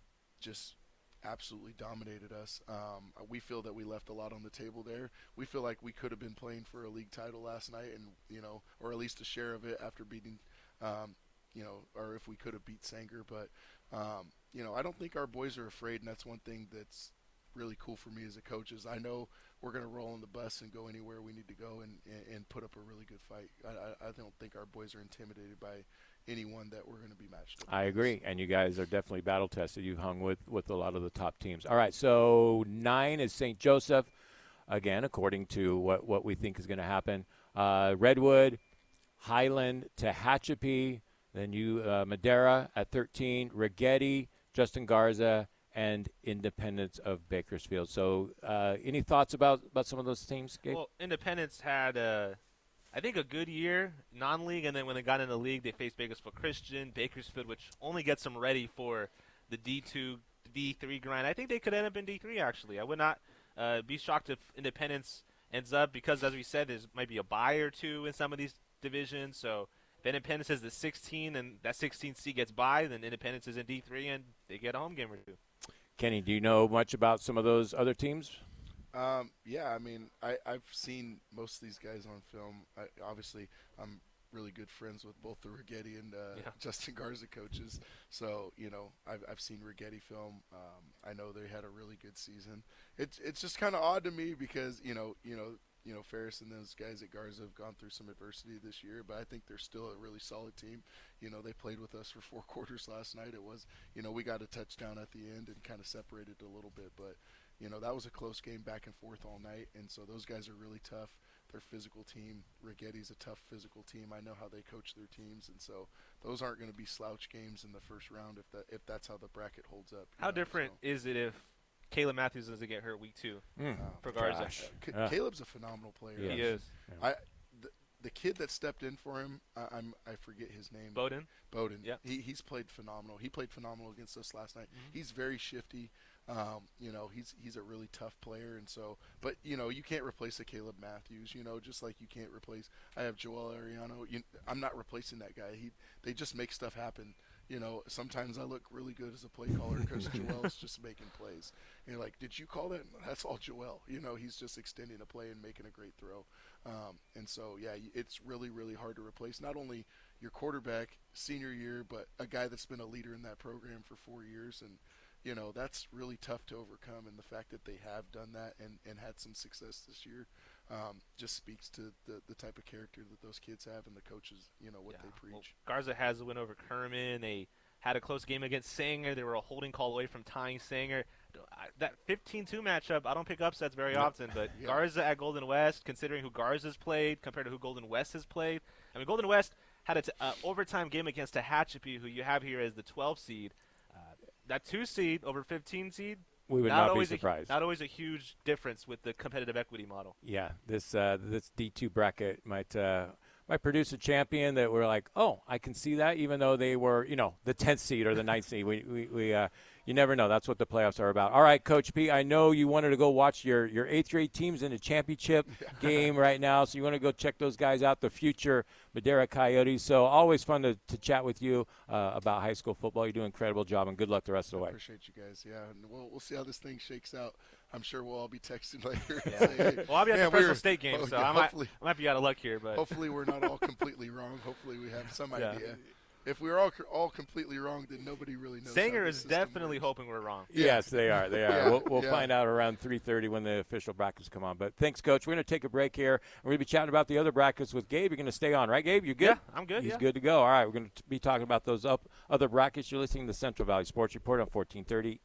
just absolutely dominated us. Um, we feel that we left a lot on the table there. We feel like we could have been playing for a league title last night, and you know, or at least a share of it after beating, um, you know, or if we could have beat Sanger. But um, you know, I don't think our boys are afraid, and that's one thing that's really cool for me as a coach. Is I know we're going to roll on the bus and go anywhere we need to go and, and, and put up a really good fight. I, I, I don't think our boys are intimidated by anyone that we're going to be matched up I against. agree, and you guys are definitely battle tested. You hung with, with a lot of the top teams. All right, so nine is Saint Joseph, again, according to what, what we think is going to happen. Uh, Redwood, Highland, Tehachapi, then you uh, Madera at thirteen, Rigetti, Justin Garza, and Independence of Bakersfield. So uh, any thoughts about, about some of those teams, Gabe? Well, Independence had, uh, I think, a good year, non-league, and then when they got in the league, they faced Bakersfield Christian, Bakersfield, which only gets them ready for the D two, D three grind. I think they could end up in D three, actually. I would not uh, be shocked if Independence ends up, because, as we said, there might be a bye or two in some of these divisions. So if Independence is the sixteen and that sixteen seed gets by, then Independence is in D three and they get a home game or two. Kenny, do you know much about some of those other teams? Um, yeah, I mean, I, I've seen most of these guys on film. I, obviously, I'm really good friends with both the Rigetti and uh, Yeah. Justin Garza coaches. So, you know, I've, I've seen Rigetti film. Um, I know they had a really good season. It's it's just kind of odd to me because, you know, you know, you know, Ferris and those guys at Garza have gone through some adversity this year, but I think they're still a really solid team. You know, they played with us for four quarters last night. It was, you know, we got a touchdown at the end and kind of separated a little bit, but you know, that was a close game back and forth all night, and so those guys are really tough. They're a physical team. Rigetti's a tough physical team. I know how they coach their teams, and so those aren't going to be slouch games in the first round if that if that's how the bracket holds up. How know, different so. is it if Caleb Matthews doesn't get hurt week two Mm. Oh, for Garza? gosh. C- Yeah. Caleb's a phenomenal player. Yeah. He is. I the, the kid that stepped in for him, I, I'm I forget his name. Bowden? Bowden. Yeah. He he's played phenomenal. He played phenomenal against us last night. Mhm. He's very shifty. Um, you know, he's he's a really tough player, and so, but you know, you can't replace a Caleb Matthews. You know, just like you can't replace. I have Joel Ariano. You, I'm not replacing that guy. He they just make stuff happen. You know, sometimes I look really good as a play caller because Joel's just making plays. And you're like, did you call that? That's all Joel. You know, he's just extending a play and making a great throw. Um, and so, yeah, it's really, really hard to replace not only your quarterback senior year, but a guy that's been a leader in that program for four years. And, you know, that's really tough to overcome. And the fact that they have done that and, and had some success this year um, just speaks to the, the type of character that those kids have and the coaches, you know, what Yeah. they preach. Well, Garza has a win over Kerman. They had a close game against Sanger. They were a holding call away from tying Sanger. I- That fifteen two matchup, I don't pick upsets very No. often, but Yeah. Garza at Golden West, considering who Garza's played compared to who Golden West has played. I mean, Golden West had an t- uh, overtime game against Tehachapi, who you have here as the twelve seed. Uh, that two seed over fifteen seed, We would not, not, be always surprised. A, not always a huge difference with the competitive equity model. Yeah, this uh, this D two bracket might uh, might produce a champion that we're like, oh, I can see that, even though they were, you know, the tenth seed or the ninth seed. We we, we uh, you never know. That's what the playoffs are about. All right, Coach P, I know you wanted to go watch your your eighth grade teams in the championship game right now, so you want to go check those guys out, the future Madera Coyotes. So always fun to, to chat with you uh, about high school football. You do an incredible job, and good luck the rest of the I way. appreciate you guys. Yeah, and we'll we'll see how this thing shakes out. I'm sure we'll all be texting later. Yeah. and say, hey, Well, I'll be at man, the Fresno we're- State game, oh, so yeah, I, might, hopefully, I might be out of luck here. But hopefully we're not all completely wrong. Hopefully we have some Yeah. idea. If we're all all completely wrong, then nobody really knows. Sanger how the is system definitely works. hoping we're wrong. Yeah. Yes, they are. They are. Yeah, We'll, we'll yeah. find out around three thirty when the official brackets come on. But thanks, Coach. We're going to take a break here. We're going to be chatting about the other brackets with Gabe. You're going to stay on, right, Gabe? You good? Yeah, I'm good. He's yeah. good to go. All right, we're going to be talking about those up other brackets. You're listening to the Central Valley Sports Report on fourteen thirty.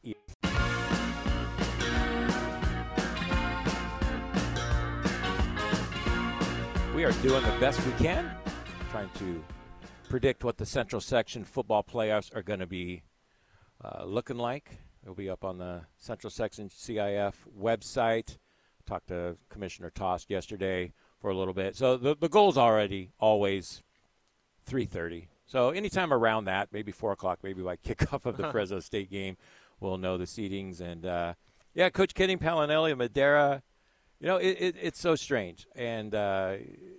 We are doing the best we can, trying to predict what the Central Section football playoffs are going to be uh, looking like. It'll be up on the Central Section C I F website. Talked to Commissioner Tost yesterday for a little bit. So the the goal's already always three thirty. So anytime around that, maybe four o'clock, maybe by kickoff of the Fresno State game, we'll know the seedings. And, uh, yeah, Coach Kenny Palinelli of Madera, you know, it, it, it's so strange. And uh,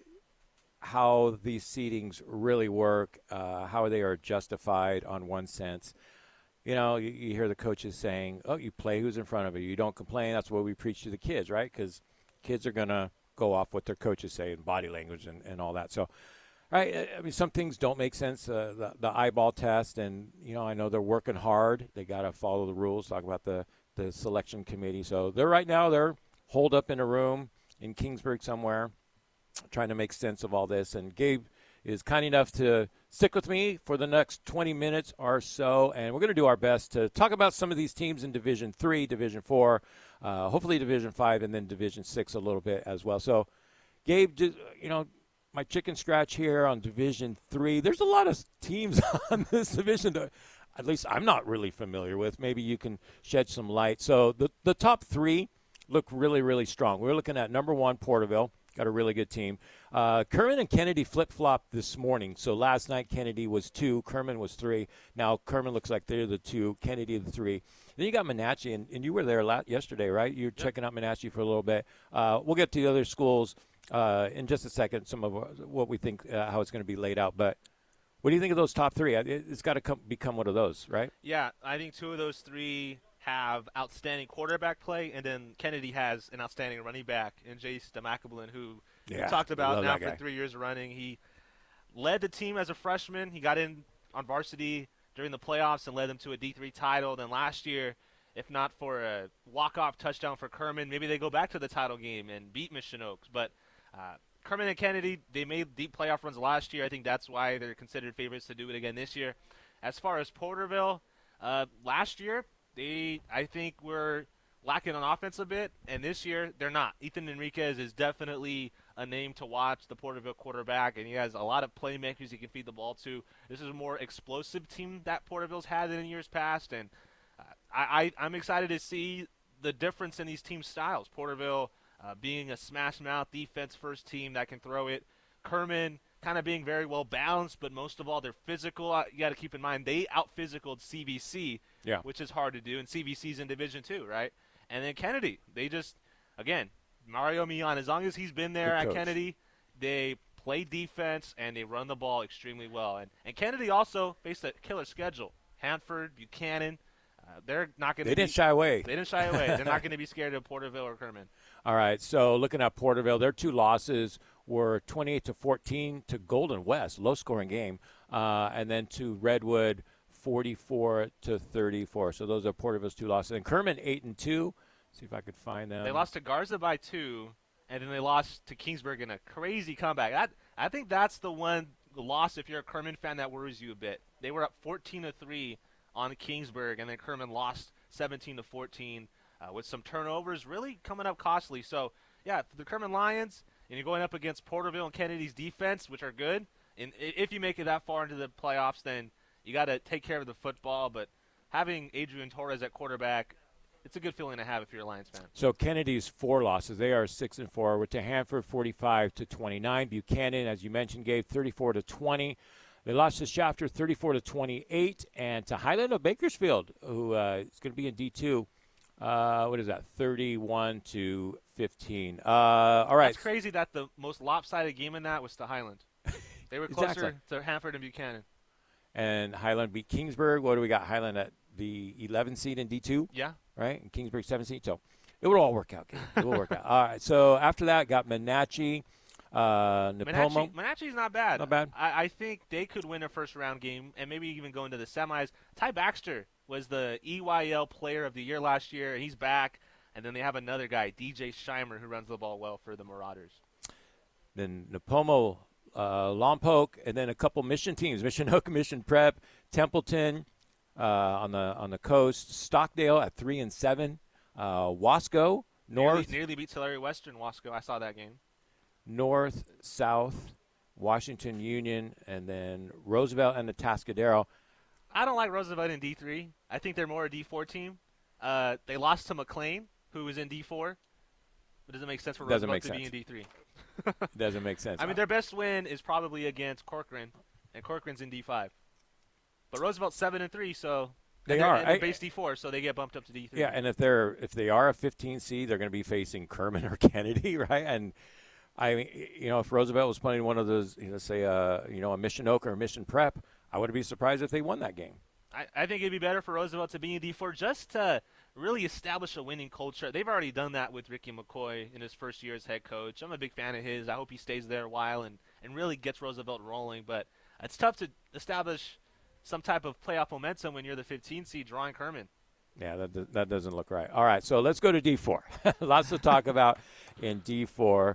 how these seedings really work, uh, how they are justified on one sense. You know, you, you hear the coaches saying, oh, you play who's in front of you. You don't complain. That's what we preach to the kids, right? Because kids are going to go off what their coaches say and body language and, and all that. So, right, I mean, some things don't make sense, uh, the, the eyeball test. And, you know, I know they're working hard. They got to follow the rules, talk about the, the selection committee. So they're right now, they're holed up in a room in Kingsburg somewhere trying to make sense of all this. And Gabe is kind enough to stick with me for the next twenty minutes or so, and we're going to do our best to talk about some of these teams in Division three, Division four, uh, hopefully Division five, and then Division six a little bit as well. So, Gabe, just, you know, my chicken scratch here on Division three. There's a lot of teams on this division that at least I'm not really familiar with. Maybe you can shed some light. So the, the top three look really, really strong. We're looking at number one, Porterville. Got a really good team. Uh, Kerman and Kennedy flip-flopped this morning. So last night Kennedy was two, Kerman was three. Now Kerman looks like they're the two, Kennedy the three. Then you got Menachie, and, and you were there la- yesterday, right? You were yep. checking out Menachie for a little bit. Uh, we'll get to the other schools uh, in just a second, some of what we think, uh, how it's going to be laid out. But what do you think of those top three? It, it's got to come, become one of those, right? Yeah, I think two of those three have outstanding quarterback play, and then Kennedy has an outstanding running back in Jace DeMacabelin, who yeah, we talked about now for guy. three years running. He led the team as a freshman. He got in on varsity during the playoffs and led them to a D three title. Then last year, if not for a walk-off touchdown for Kerman, maybe they go back to the title game and beat Mission Oaks. But uh, Kerman and Kennedy, they made deep playoff runs last year. I think that's why they're considered favorites to do it again this year. As far as Porterville, uh, last year, They, I think, were lacking on offense a bit, and this year they're not. Ethan Enriquez is definitely a name to watch, the Porterville quarterback, and he has a lot of playmakers he can feed the ball to. This is a more explosive team that Porterville's had in years past, and uh, I, I, I'm excited to see the difference in these team styles. Porterville uh, being a smash-mouth defense-first team that can throw it. Kerman kind of being very well balanced, but most of all, they're physical. Uh, you got to keep in mind they out-physicaled C V C, yeah. which is hard to do, and C V C's in Division two, right? And then Kennedy, they just, again, Mario Millan, as long as he's been there at Kennedy, they play defense and they run the ball extremely well. And, and Kennedy also faced a killer schedule. Hanford, Buchanan, uh, they're not going to They didn't shy away. They didn't shy away. They're not going to be scared of Porterville or Kerman. All right, so looking at Porterville, their two losses were twenty-eight to fourteen to Golden West, low-scoring game, uh, and then to Redwood, forty-four to thirty-four. So those are Porterville's two losses. And Kerman, eight and two. See if I could find them. They lost to Garza by two, and then they lost to Kingsburg in a crazy comeback. That, I think that's the one loss, if you're a Kerman fan, that worries you a bit. They were up fourteen to three on Kingsburg, and then Kerman lost seventeen to fourteen uh, with some turnovers really coming up costly. So, yeah, for the Kerman Lions, and you're going up against Porterville and Kennedy's defense, which are good, and if you make it that far into the playoffs, then you got to take care of the football. But having Adrian Torres at quarterback, it's a good feeling to have if you're a Lions fan. So Kennedy's four losses. They are six and four. We're to Hanford, forty-five to twenty-nine. Buchanan, as you mentioned, gave thirty-four to twenty. They lost to Shafter, thirty-four to twenty-eight, and to Highland of Bakersfield, who uh, is going to be in D two. Uh, what is that? thirty-one to fifteen. Uh, all right. It's crazy that the most lopsided game in that was to Highland. They were closer exactly. to Hanford and Buchanan. And Highland beat Kingsburg. What do we got? Highland at the eleven seed in D two. Yeah. Right? And Kingsburg seven seed. So it will all work out. Gabe. It will work out. All right. So after that, got Menachie, uh, Napomo. Menachie, Menachie's not bad. Not bad. I, I think they could win a first-round game and maybe even go into the semis. Ty Baxter was the E Y L Player of the Year last year. He's back. And then they have another guy, D J Scheimer, who runs the ball well for the Marauders. Then Napomo, uh, Lompoc, and then a couple Mission teams: Mission Hook, Mission Prep, Templeton uh, on the on the coast, Stockdale at three and seven, uh, Wasco North nearly, nearly beat Tulare Western. Wasco, I saw that game. North, South, Washington Union, and then Roosevelt and the Atascadero. I don't like Roosevelt in D three. I think they're more a D four team. Uh, they lost to McLean, who was in D four. It doesn't make sense for Doesn't Roosevelt make to sense. be in D three. Doesn't make sense. I mean, their best win is probably against Corcoran, and Corcoran's in D five. But Roosevelt's seven and three, so They and they're, are. and they're I- base D four, so they get bumped up to D three. Yeah, and if they're if they are a fifteen seed, they're going to be facing Kerman or Kennedy, right? And I mean, you know, if Roosevelt was playing one of those, you know, say, uh, you know, a Mission Oak or a Mission Prep, I wouldn't be surprised if they won that game. I, I think it'd be better for Roosevelt to be in D four just to really establish a winning culture. They've already done that with Ricky McCoy in his first year as head coach. I'm a big fan of his. I hope he stays there a while and, and really gets Roosevelt rolling. But it's tough to establish some type of playoff momentum when you're the fifteen seed drawing Kerman. Yeah, that do- that doesn't look right. All right, so let's go to D four. Lots to talk about in D four.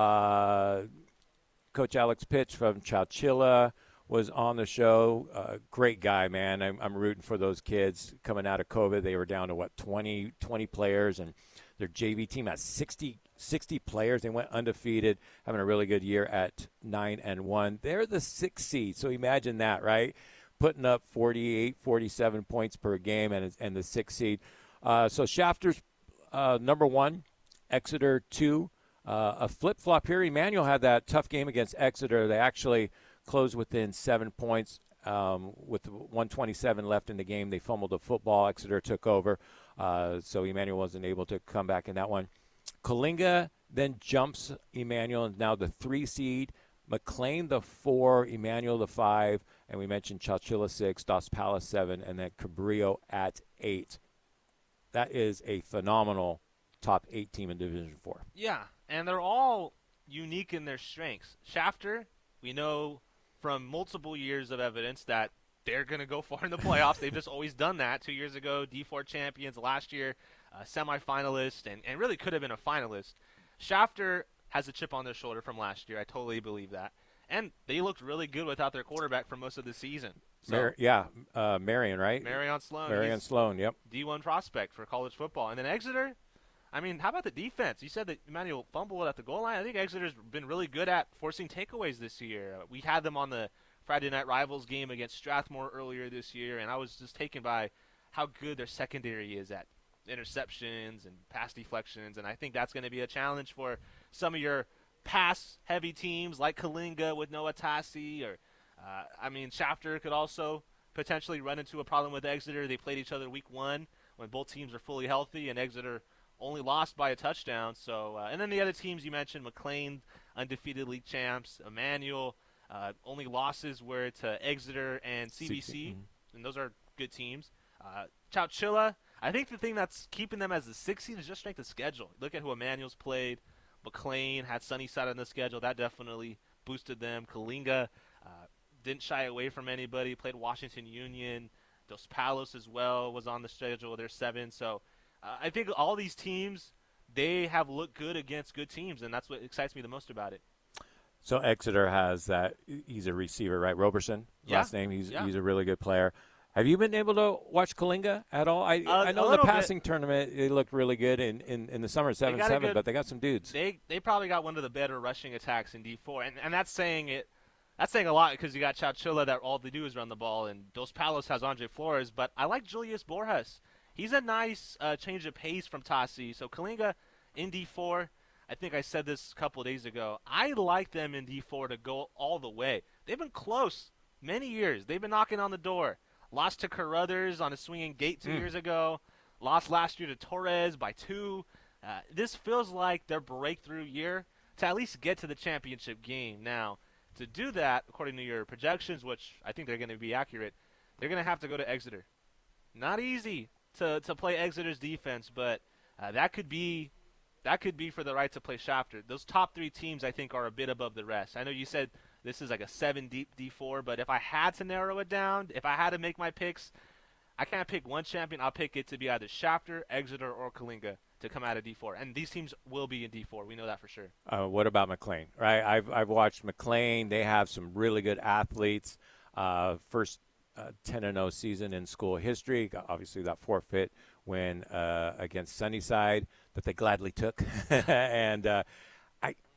Uh, Coach Alex Pitch from Chowchilla was on the show. Uh, great guy, man. I'm, I'm rooting for those kids coming out of COVID. They were down to, what, twenty, twenty players, and their J V team has sixty, sixty players. They went undefeated, having a really good year at nine and one. They're the sixth seed, so imagine that, right? Putting up forty-eight, forty-seven points per game and, and the sixth seed. Uh, so Shafter's uh, number one, Exeter two. Uh, a flip-flop here. Emmanuel had that tough game against Exeter. They actually closed within seven points um, with one twenty-seven left in the game. They fumbled the football. Exeter took over, uh, so Emmanuel wasn't able to come back in that one. Kalinga then jumps Emmanuel and now the three seed. McLean the four, Emmanuel the five, and we mentioned Chowchilla six, Dos Palace seven, and then Cabrillo at eight. That is a phenomenal top eight team in Division four. Yeah, and they're all unique in their strengths. Shafter, we know from multiple years of evidence that they're going to go far in the playoffs. They've just always done that. Two years ago, D four champions. Last year, uh, semifinalist, and, and really could have been a finalist. Shafter has a chip on their shoulder from last year. I totally believe that. And they looked really good without their quarterback for most of the season. So, Mar- yeah, uh, Marion, right? Marion Sloan. Marion he's Sloan, yep. D one prospect for college football. And then Exeter, I mean, how about the defense? You said that Emmanuel fumbled at the goal line. I think Exeter's been really good at forcing takeaways this year. Uh, we had them on the Friday Night Rivals game against Strathmore earlier this year, and I was just taken by how good their secondary is at interceptions and pass deflections, and I think that's going to be a challenge for some of your pass-heavy teams like Kalinga with Noah Tassi, or, uh, I mean, Shafter could also potentially run into a problem with Exeter. They played each other week one when both teams are fully healthy, and Exeter only lost by a touchdown. So, uh, and then the other teams you mentioned, McLean, undefeated league champs, Emmanuel, uh, only losses were to Exeter and C B C, mm-hmm. and those are good teams. Uh, Chowchilla, I think the thing that's keeping them as the sixth seed is just strength of schedule. Look at who Emmanuel's played. McLean had Sunnyside on the schedule. That definitely boosted them. Kalinga uh, didn't shy away from anybody. Played Washington Union. Dos Palos as well was on the schedule. They're seven. So uh, I think all these teams, they have looked good against good teams, and that's what excites me the most about it. So Exeter has that. He's a receiver, right? Roberson, Yeah. last name. He's Yeah. he's a really good player. Have you been able to watch Kalinga at all? I Uh, I a know in the little bit. passing tournament they looked really good in, in, in the summer seven got a seven, good- but they got some dudes. They they probably got one of the better rushing attacks in D four, and and that's saying it. That's saying a lot because you got Chowchilla that all they do is run the ball, and Dos Palos has Andre Flores. But I like Julius Borges. He's a nice uh, change of pace from Tassi. So Kalinga in D four. I think I said this a couple of days ago. I like them in D four to go all the way. They've been close many years. They've been knocking on the door. Lost to Carruthers on a swinging gate two Mm. years ago. Lost last year to Torres by two. Uh, this feels like their breakthrough year to at least get to the championship game. Now, to do that, according to your projections, which I think they're going to be accurate, they're going to have to go to Exeter. Not easy to, to play Exeter's defense, but uh, that could be that could be for the right to play Shafter. Those top three teams, I think, are a bit above the rest. I know you said this is like a seven deep D four, but if I had to narrow it down, if I had to make my picks, I can't pick one champion. I'll pick it to be either Shafter, Exeter, or Kalinga to come out of D four. And these teams will be in D four. We know that for sure. Uh, what about McLean? Right, I've I've watched McLean. They have some really good athletes. Uh, first uh, ten and oh season in school history. Obviously, that forfeit win uh, against Sunnyside that they gladly took. and uh, I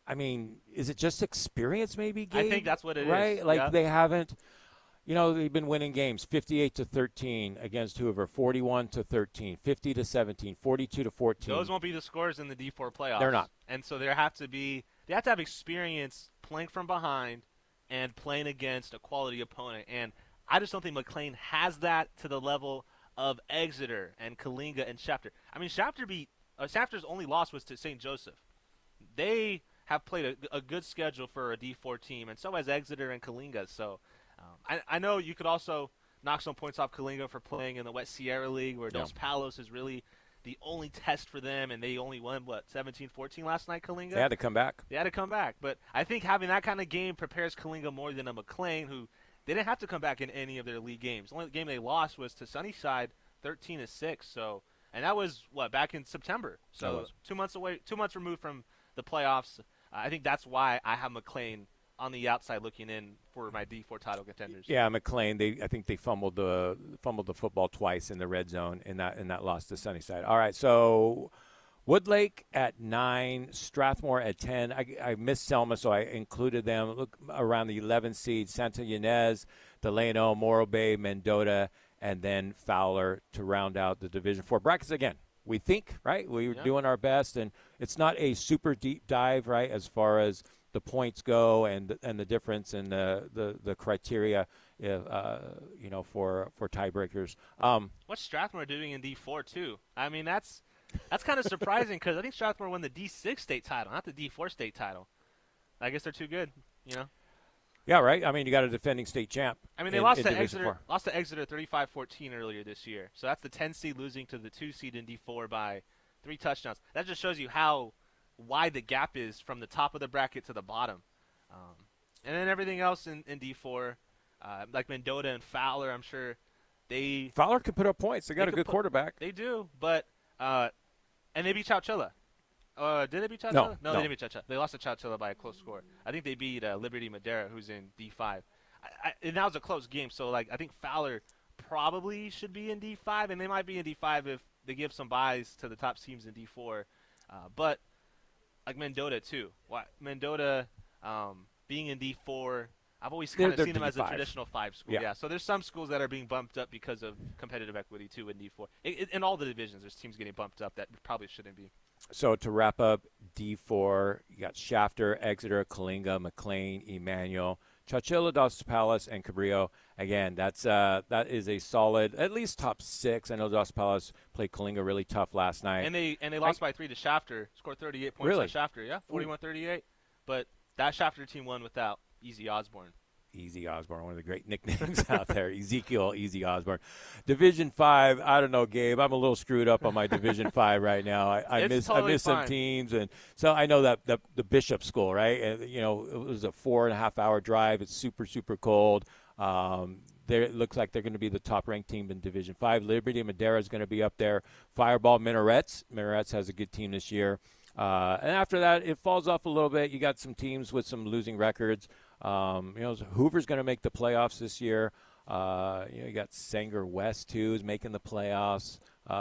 I mean, is it just experience maybe, Gabe? I think that's what it is. Right? Like yeah. they haven't, you know, they've been winning games fifty-eight to thirteen against Hoover, forty-one to thirteen, fifty to seventeen, forty-two to fourteen. Those won't be the scores in the D four playoffs. They're not. And so there have to be they have to have experience playing from behind and playing against a quality opponent. And I just don't think McLean has that to the level of Exeter and Kalinga and Shafter. I mean, Shafter beat uh, Shafter's only loss was to Saint Joseph. They have played a, a good schedule for a D four team, and so has Exeter and Kalinga. So um, I, I know you could also knock some points off Kalinga for playing in the West Sierra League, where Yeah. Dos Palos is really the only test for them, and they only won, what, seventeen fourteen last night, Kalinga? They had to come back. They had to come back. But I think having that kind of game prepares Kalinga more than a McLean, who they didn't have to come back in any of their league games. The only game they lost was to Sunnyside, thirteen to six. So, and that was, what, back in September. That So was. two months away, two months removed from the playoffs. Uh, I think that's why I have McLean on the outside looking in for my D four title contenders. Yeah, McLean. They, I think they fumbled the fumbled the football twice in the red zone in that in that loss to Sunnyside. All right, so Woodlake at nine, Strathmore at ten. I, I missed Selma, so I included them. Look around the eleven seed: Santa Ynez, Delano, Morro Bay, Mendota, and then Fowler to round out the Division Four brackets again. We think, right? We were Yeah. doing our best, and it's not a super deep dive, right, as far as the points go and and the difference in the the, the criteria, uh, you know, for for tiebreakers. Um, What's Strathmore doing in D four too? I mean, that's that's kind of surprising because I think Strathmore won the D six state title, not the D four state title. I guess they're too good, you know. yeah, right. I mean, you got a defending state champ. I mean, they in- lost in to Division Exeter, Four. lost to Exeter thirty-five fourteen earlier this year. So that's the ten seed losing to the two seed in D four by three touchdowns. That just shows you how wide the gap is from the top of the bracket to the bottom. Um, and then everything else in, in D four, uh, like Mendota and Fowler, I'm sure they Fowler could put up points. They got They a could good put- quarterback. they do, but uh, and they beat Chowchilla. Uh, did they beat Chowchilla? No, no, no. they didn't beat Chowchilla. They lost to Chowchilla by a close score. I think they beat uh, Liberty Madera, who's in D five. I, I, and that was a close game, so like I think Fowler probably should be in D five, and they might be in D five if they give some buys to the top teams in D four. Uh, but like Mendota too. Why Mendota um, being in D four? I've always They're- kind of they're seen them as a D five. traditional five school. Yeah. Yeah. So there's some schools that are being bumped up because of competitive equity too in D four. It, it, in all the divisions, there's teams getting bumped up that probably shouldn't be. So to wrap up, D four, you got Shafter, Exeter, Kalinga, McLean, Emmanuel, Chowchilla, Dos Palos, and Cabrillo. Again, that's uh, that is a solid, at least top six. I know Dos Palos played Kalinga really tough last night. And they and they lost by three to Shafter. Scored thirty-eight points Really? to Shafter. Yeah, forty-one thirty-eight. But that Shafter team won without Easy Osborne. Easy Osborne, one of the great nicknames out there. Ezekiel Easy Osborne. Division five, I don't know, Gabe. I'm a little screwed up on my Division five right now. I, I It's miss I totally miss some fine. teams, and so I know that the, the Bishop School, right? And, you know, it was a four and a half hour drive. It's super super cold. Um, there it looks like they're going to be the top ranked team in Division five. Liberty Madera is going to be up there. Fireball Minarets. Minarets has a good team this year. Uh, and after that, it falls off a little bit. You got some teams with some losing records. Um, you know, Hoover's going to make the playoffs this year. Uh, you know, you got Sanger West too, who's making the playoffs.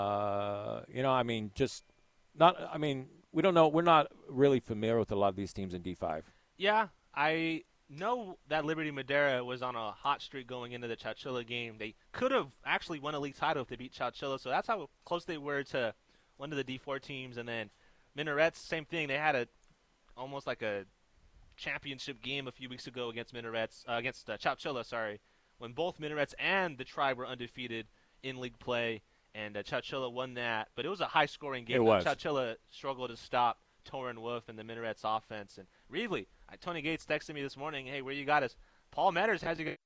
Uh, you know, I mean, just not. I mean, we don't know. We're not really familiar with a lot of these teams in D five. Yeah, I know that Liberty Madera was on a hot streak going into the Chowchilla game. They could have actually won a league title if they beat Chowchilla, so that's how close they were to one of the D four teams. And then Minarets, same thing. They had a almost like a championship game a few weeks ago against Minarets, uh, against uh, Chowchilla, sorry, when both Minarets and the Tribe were undefeated in league play, and uh, Chowchilla won that. But it was a high-scoring game. It was. Chowchilla struggled to stop Torin Wolf and the Minarets offense. And Reedley, uh, Tony Gates texted me this morning, hey, where you got us? Paul Metters has you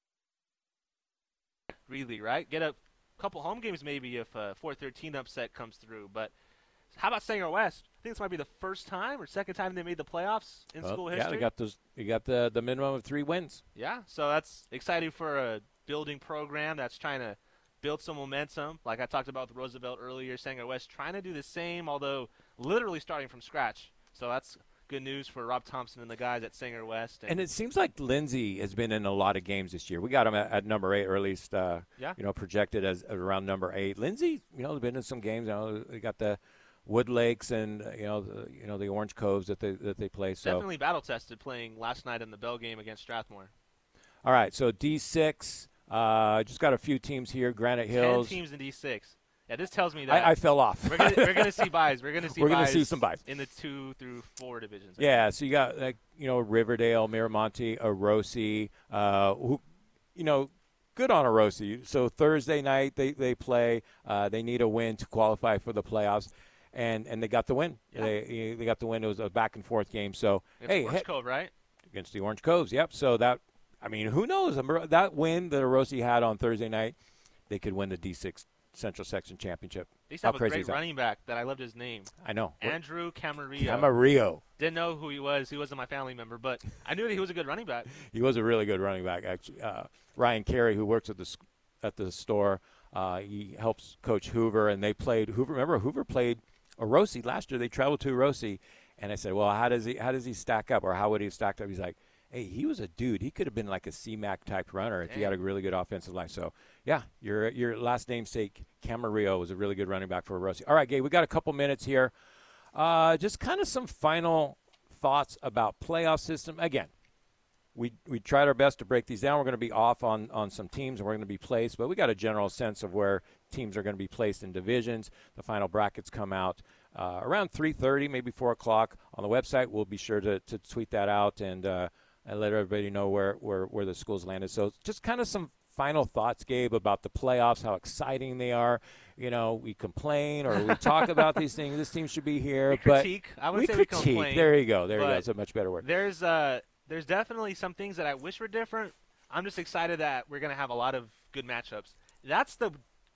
Reedley, right? Get a couple home games maybe if a four thirteen upset comes through. But how about Sanger West? I think this might be the first time or second time they made the playoffs in Well, school yeah, history. they got those. You got the the minimum of three wins. Yeah, so that's exciting for a building program that's trying to build some momentum. Like I talked about with Roosevelt earlier, Sanger West trying to do the same, although literally starting from scratch. So that's good news for Rob Thompson and the guys at Sanger West. And it seems like Lindsay has been in a lot of games this year. We got him at, at number eight, or at least uh, Yeah. you know projected as, as around number eight. Lindsay, you know, has been in some games. You know, we got the Wood Lakes and uh, you know the, you know the Orange Coves that they that they play. So Definitely battle tested playing last night in the Bell game against Strathmore. all right, so D six. Uh, just got a few teams here. Granite Hills. Ten teams in D six. Yeah, this tells me that I, I fell off. we're gonna we're gonna see buys. We're gonna see We're gonna buys see some buys in the two through four divisions. Yeah, so you got like you know Riverdale, Miramonte, Orosi, uh, who, you know, good on Orosi. So Thursday night they they play. Uh, they need a win to qualify for the playoffs, and and they got the win. Yeah. They they got the win. It was a back and forth game. So Against hey, Orange he- Cove, right? against the Orange Coves. Yep. So that I mean, who knows? That win that Orosi had on Thursday night, they could win the D six Central Section Championship. They used to How have a crazy great is that? running back that I loved his name. I know. Andrew Camarillo. Camarillo. Didn't know who he was. He wasn't my family member, but I knew that he was a good running back. He was a really good running back, actually. Uh, Ryan Carey, who works at the s- at the store, uh, he helps Coach Hoover, and they played Hoover. Remember, Hoover played Orosi last year. They traveled to Orosi, and I said, "Well, how does he how does he stack up, or how would he have stacked up?" He's like, "Hey, he was a dude. He could have been like a C MAC type runner if he had a really good offensive line." So, yeah, your your last namesake Camarillo was a really good running back for Orosi. All right, Gabe, we got a couple minutes here. Uh, just kind of some final thoughts about playoff system. Again, we we tried our best to break these down. We're going to be off on, on some teams, and we're going to be placed, but we got a general sense of where teams are going to be placed in divisions. The final brackets come out uh, around three thirty, maybe four o'clock on the website. We'll be sure to, to tweet that out and uh, and let everybody know where, where, where the schools landed. So just kind of some final thoughts, Gabe, about the playoffs, how exciting they are. You know, we complain or we talk about these things. This team should be here. We but critique. I would we say critique. we complain. There you go. There you go. but That's a much better word. There's uh, there's definitely some things that I wish were different. I'm just excited that we're going to have a lot of good matchups. That's the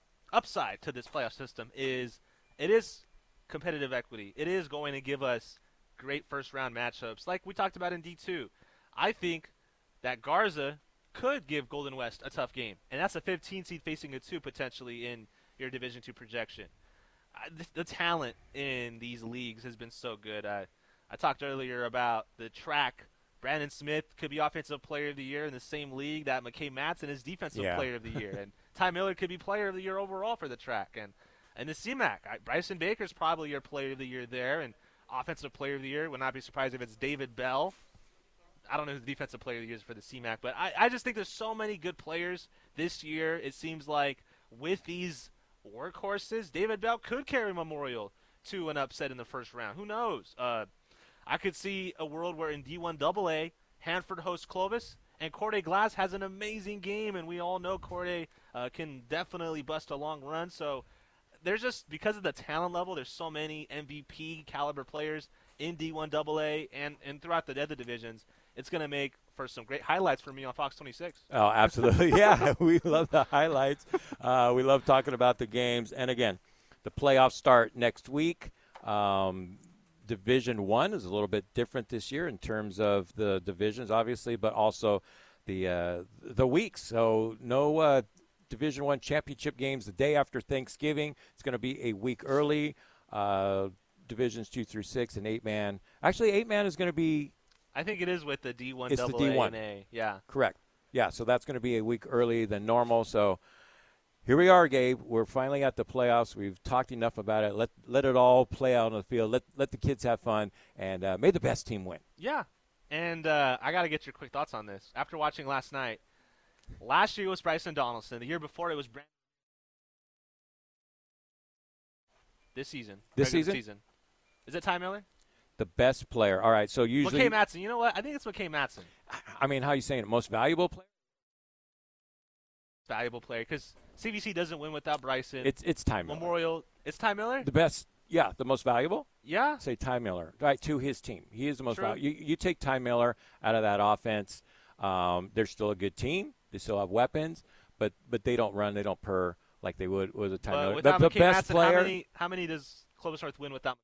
upside to this playoff system is it is competitive equity. It is going to give us great first-round matchups like we talked about in D two. I think that Garza could give Golden West a tough game, and that's a fifteen seed facing a two potentially in your Division two projection. Uh, the, the talent in these leagues has been so good. Uh, I talked earlier about the track. Brandon Smith could be Offensive Player of the Year in the same league that McKay Matson is Defensive Yeah. Player of the Year, and Ty Miller could be Player of the Year overall for the track. And and the C MAC, I, Bryson Baker's probably your Player of the Year there, and Offensive Player of the Year. Would not be surprised if it's David Bell. I don't know who the Defensive Player of the Year is for the C MAC, but I, I just think there's so many good players this year. It seems like with these workhorses, David Bell could carry Memorial to an upset in the first round. Who knows? Uh, I could see a world where in D one double A, Hanford hosts Clovis, and Corday Glass has an amazing game, and we all know Corday uh, can definitely bust a long run. So there's just, because of the talent level, there's so many M V P caliber players in D one double A and, and throughout the other divisions. It's going to make for some great highlights for me on Fox twenty-six. Oh, absolutely. Yeah, we love the highlights. Uh, we love talking about the games. And, again, the playoffs start next week. Um, Division One is a little bit different this year in terms of the divisions, obviously, but also the uh, the weeks. So no uh, Division One championship games the day after Thanksgiving. It's going to be a week early. Uh, divisions two through six and eight man. Actually, eight man is going to be I think it is with the D one It's the double A D one. and A. Yeah. correct. Yeah, so that's going to be a week early than normal. So here we are, Gabe. We're finally at the playoffs. We've talked enough about it. Let let it all play out on the field. Let let the kids have fun, and uh, may the best team win. Yeah. And uh, I got to get your quick thoughts on this. After watching last night, last year it was Bryson Donaldson. The year before it was Brandon. This season. This regular season? Is it Ty Miller? The best player. All right, so usually, McKay Matson. You know what? I think it's McKay Matson. I mean, how are you saying it? Most valuable player? Valuable player because C V C doesn't win without Bryson. It's it's Ty Miller. Memorial. It's Ty Miller? The best, yeah, the most valuable. Yeah. Say Ty Miller, right, to his team. He is the most True. valuable. You, you take Ty Miller out of that offense, um, they're still a good team. They still have weapons, but but they don't run, they don't purr like they would with a Ty But Miller. without the, the McKay best Matson, player. how many, how many does Clovis North win without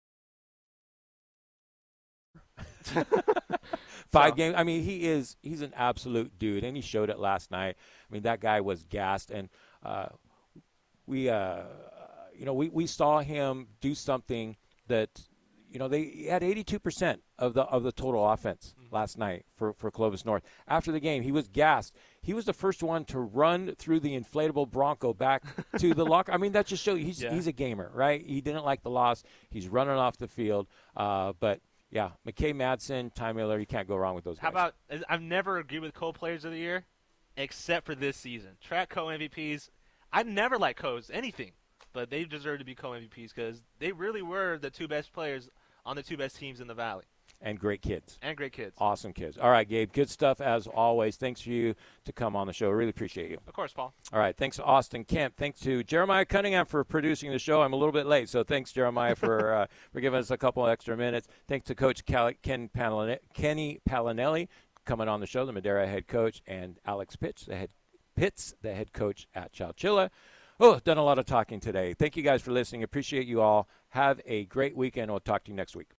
Five So- games. I mean, he is he's an absolute dude, and he showed it last night. I mean, that guy was gassed, and uh, we, uh, you know, we, we saw him do something that, you know, they had eighty-two percent of the of the total offense mm-hmm. last night for, for Clovis North. After the game, he was gassed. He was the first one to run through the inflatable Bronco back to the locker. I mean, that just shows you he's, yeah. he's a gamer, right? He didn't like the loss. He's running off the field. Uh, but, yeah, McKay Madsen, Ty Miller, you can't go wrong with those How guys. about – I've never agreed with co-players of the year except for this season. Track co-M V Ps, I never liked co's anything, but they deserve to be co-M V Ps because they really were the two best players on the two best teams in the Valley. And great kids. And great kids. Awesome kids. All right, Gabe, good stuff as always. Thanks for you to come on the show. I really appreciate you. Of course, Paul. All right, thanks to Austin Kemp. Thanks to Jeremiah Cunningham for producing the show. I'm a little bit late, so thanks, Jeremiah, for uh, for giving us a couple extra minutes. Thanks to Coach Cal- Ken Paline- Kenny Palinelli coming on the show, the Madera head coach, and Alex Pitts, the head, Pitts, the head coach at Chowchilla. Oh, done a lot of talking today. Thank you guys for listening. Appreciate you all. Have a great weekend. We'll talk to you next week.